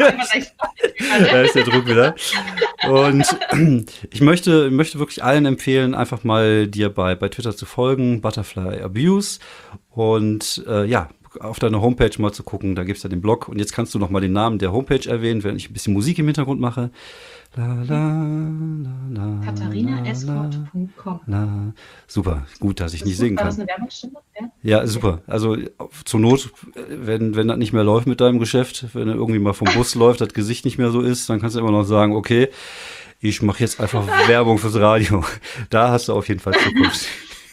der Druck wieder. Und ich möchte wirklich allen empfehlen, einfach mal dir bei Twitter zu folgen, Butterfly Abuse. Und auf deiner Homepage mal zu gucken, da gibt es ja den Blog. Und jetzt kannst du noch mal den Namen der Homepage erwähnen, während ich ein bisschen Musik im Hintergrund mache. KatharinaEscort.com. Super, gut, dass ich nicht singen War kann. das eine Werbungsstimme? Ja, super. Also zur Not, wenn das nicht mehr läuft mit deinem Geschäft, wenn er irgendwie mal vom Bus läuft, das Gesicht nicht mehr so ist, dann kannst du immer noch sagen, okay, ich mache jetzt einfach Werbung fürs Radio. Da hast du auf jeden Fall Zukunft.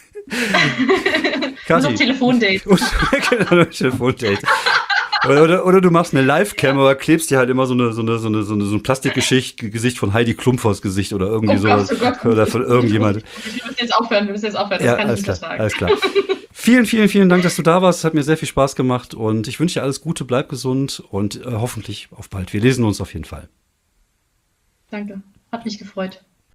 Nur noch Telefondate. Genau, Telefondate. Oder du machst eine Live-Cam, aber klebst dir halt immer so ein Plastikgesicht von Heidi Klum vors Gesicht oder irgendwie sowas. Oder von irgendjemand. Wir müssen jetzt aufhören. Das Ja, kann ich nicht vertragen. alles klar. Vielen, vielen, vielen Dank, dass du da warst. Es hat mir sehr viel Spaß gemacht und ich wünsche dir alles Gute, bleib gesund und hoffentlich auf bald. Wir lesen uns auf jeden Fall. Danke. Hat mich gefreut.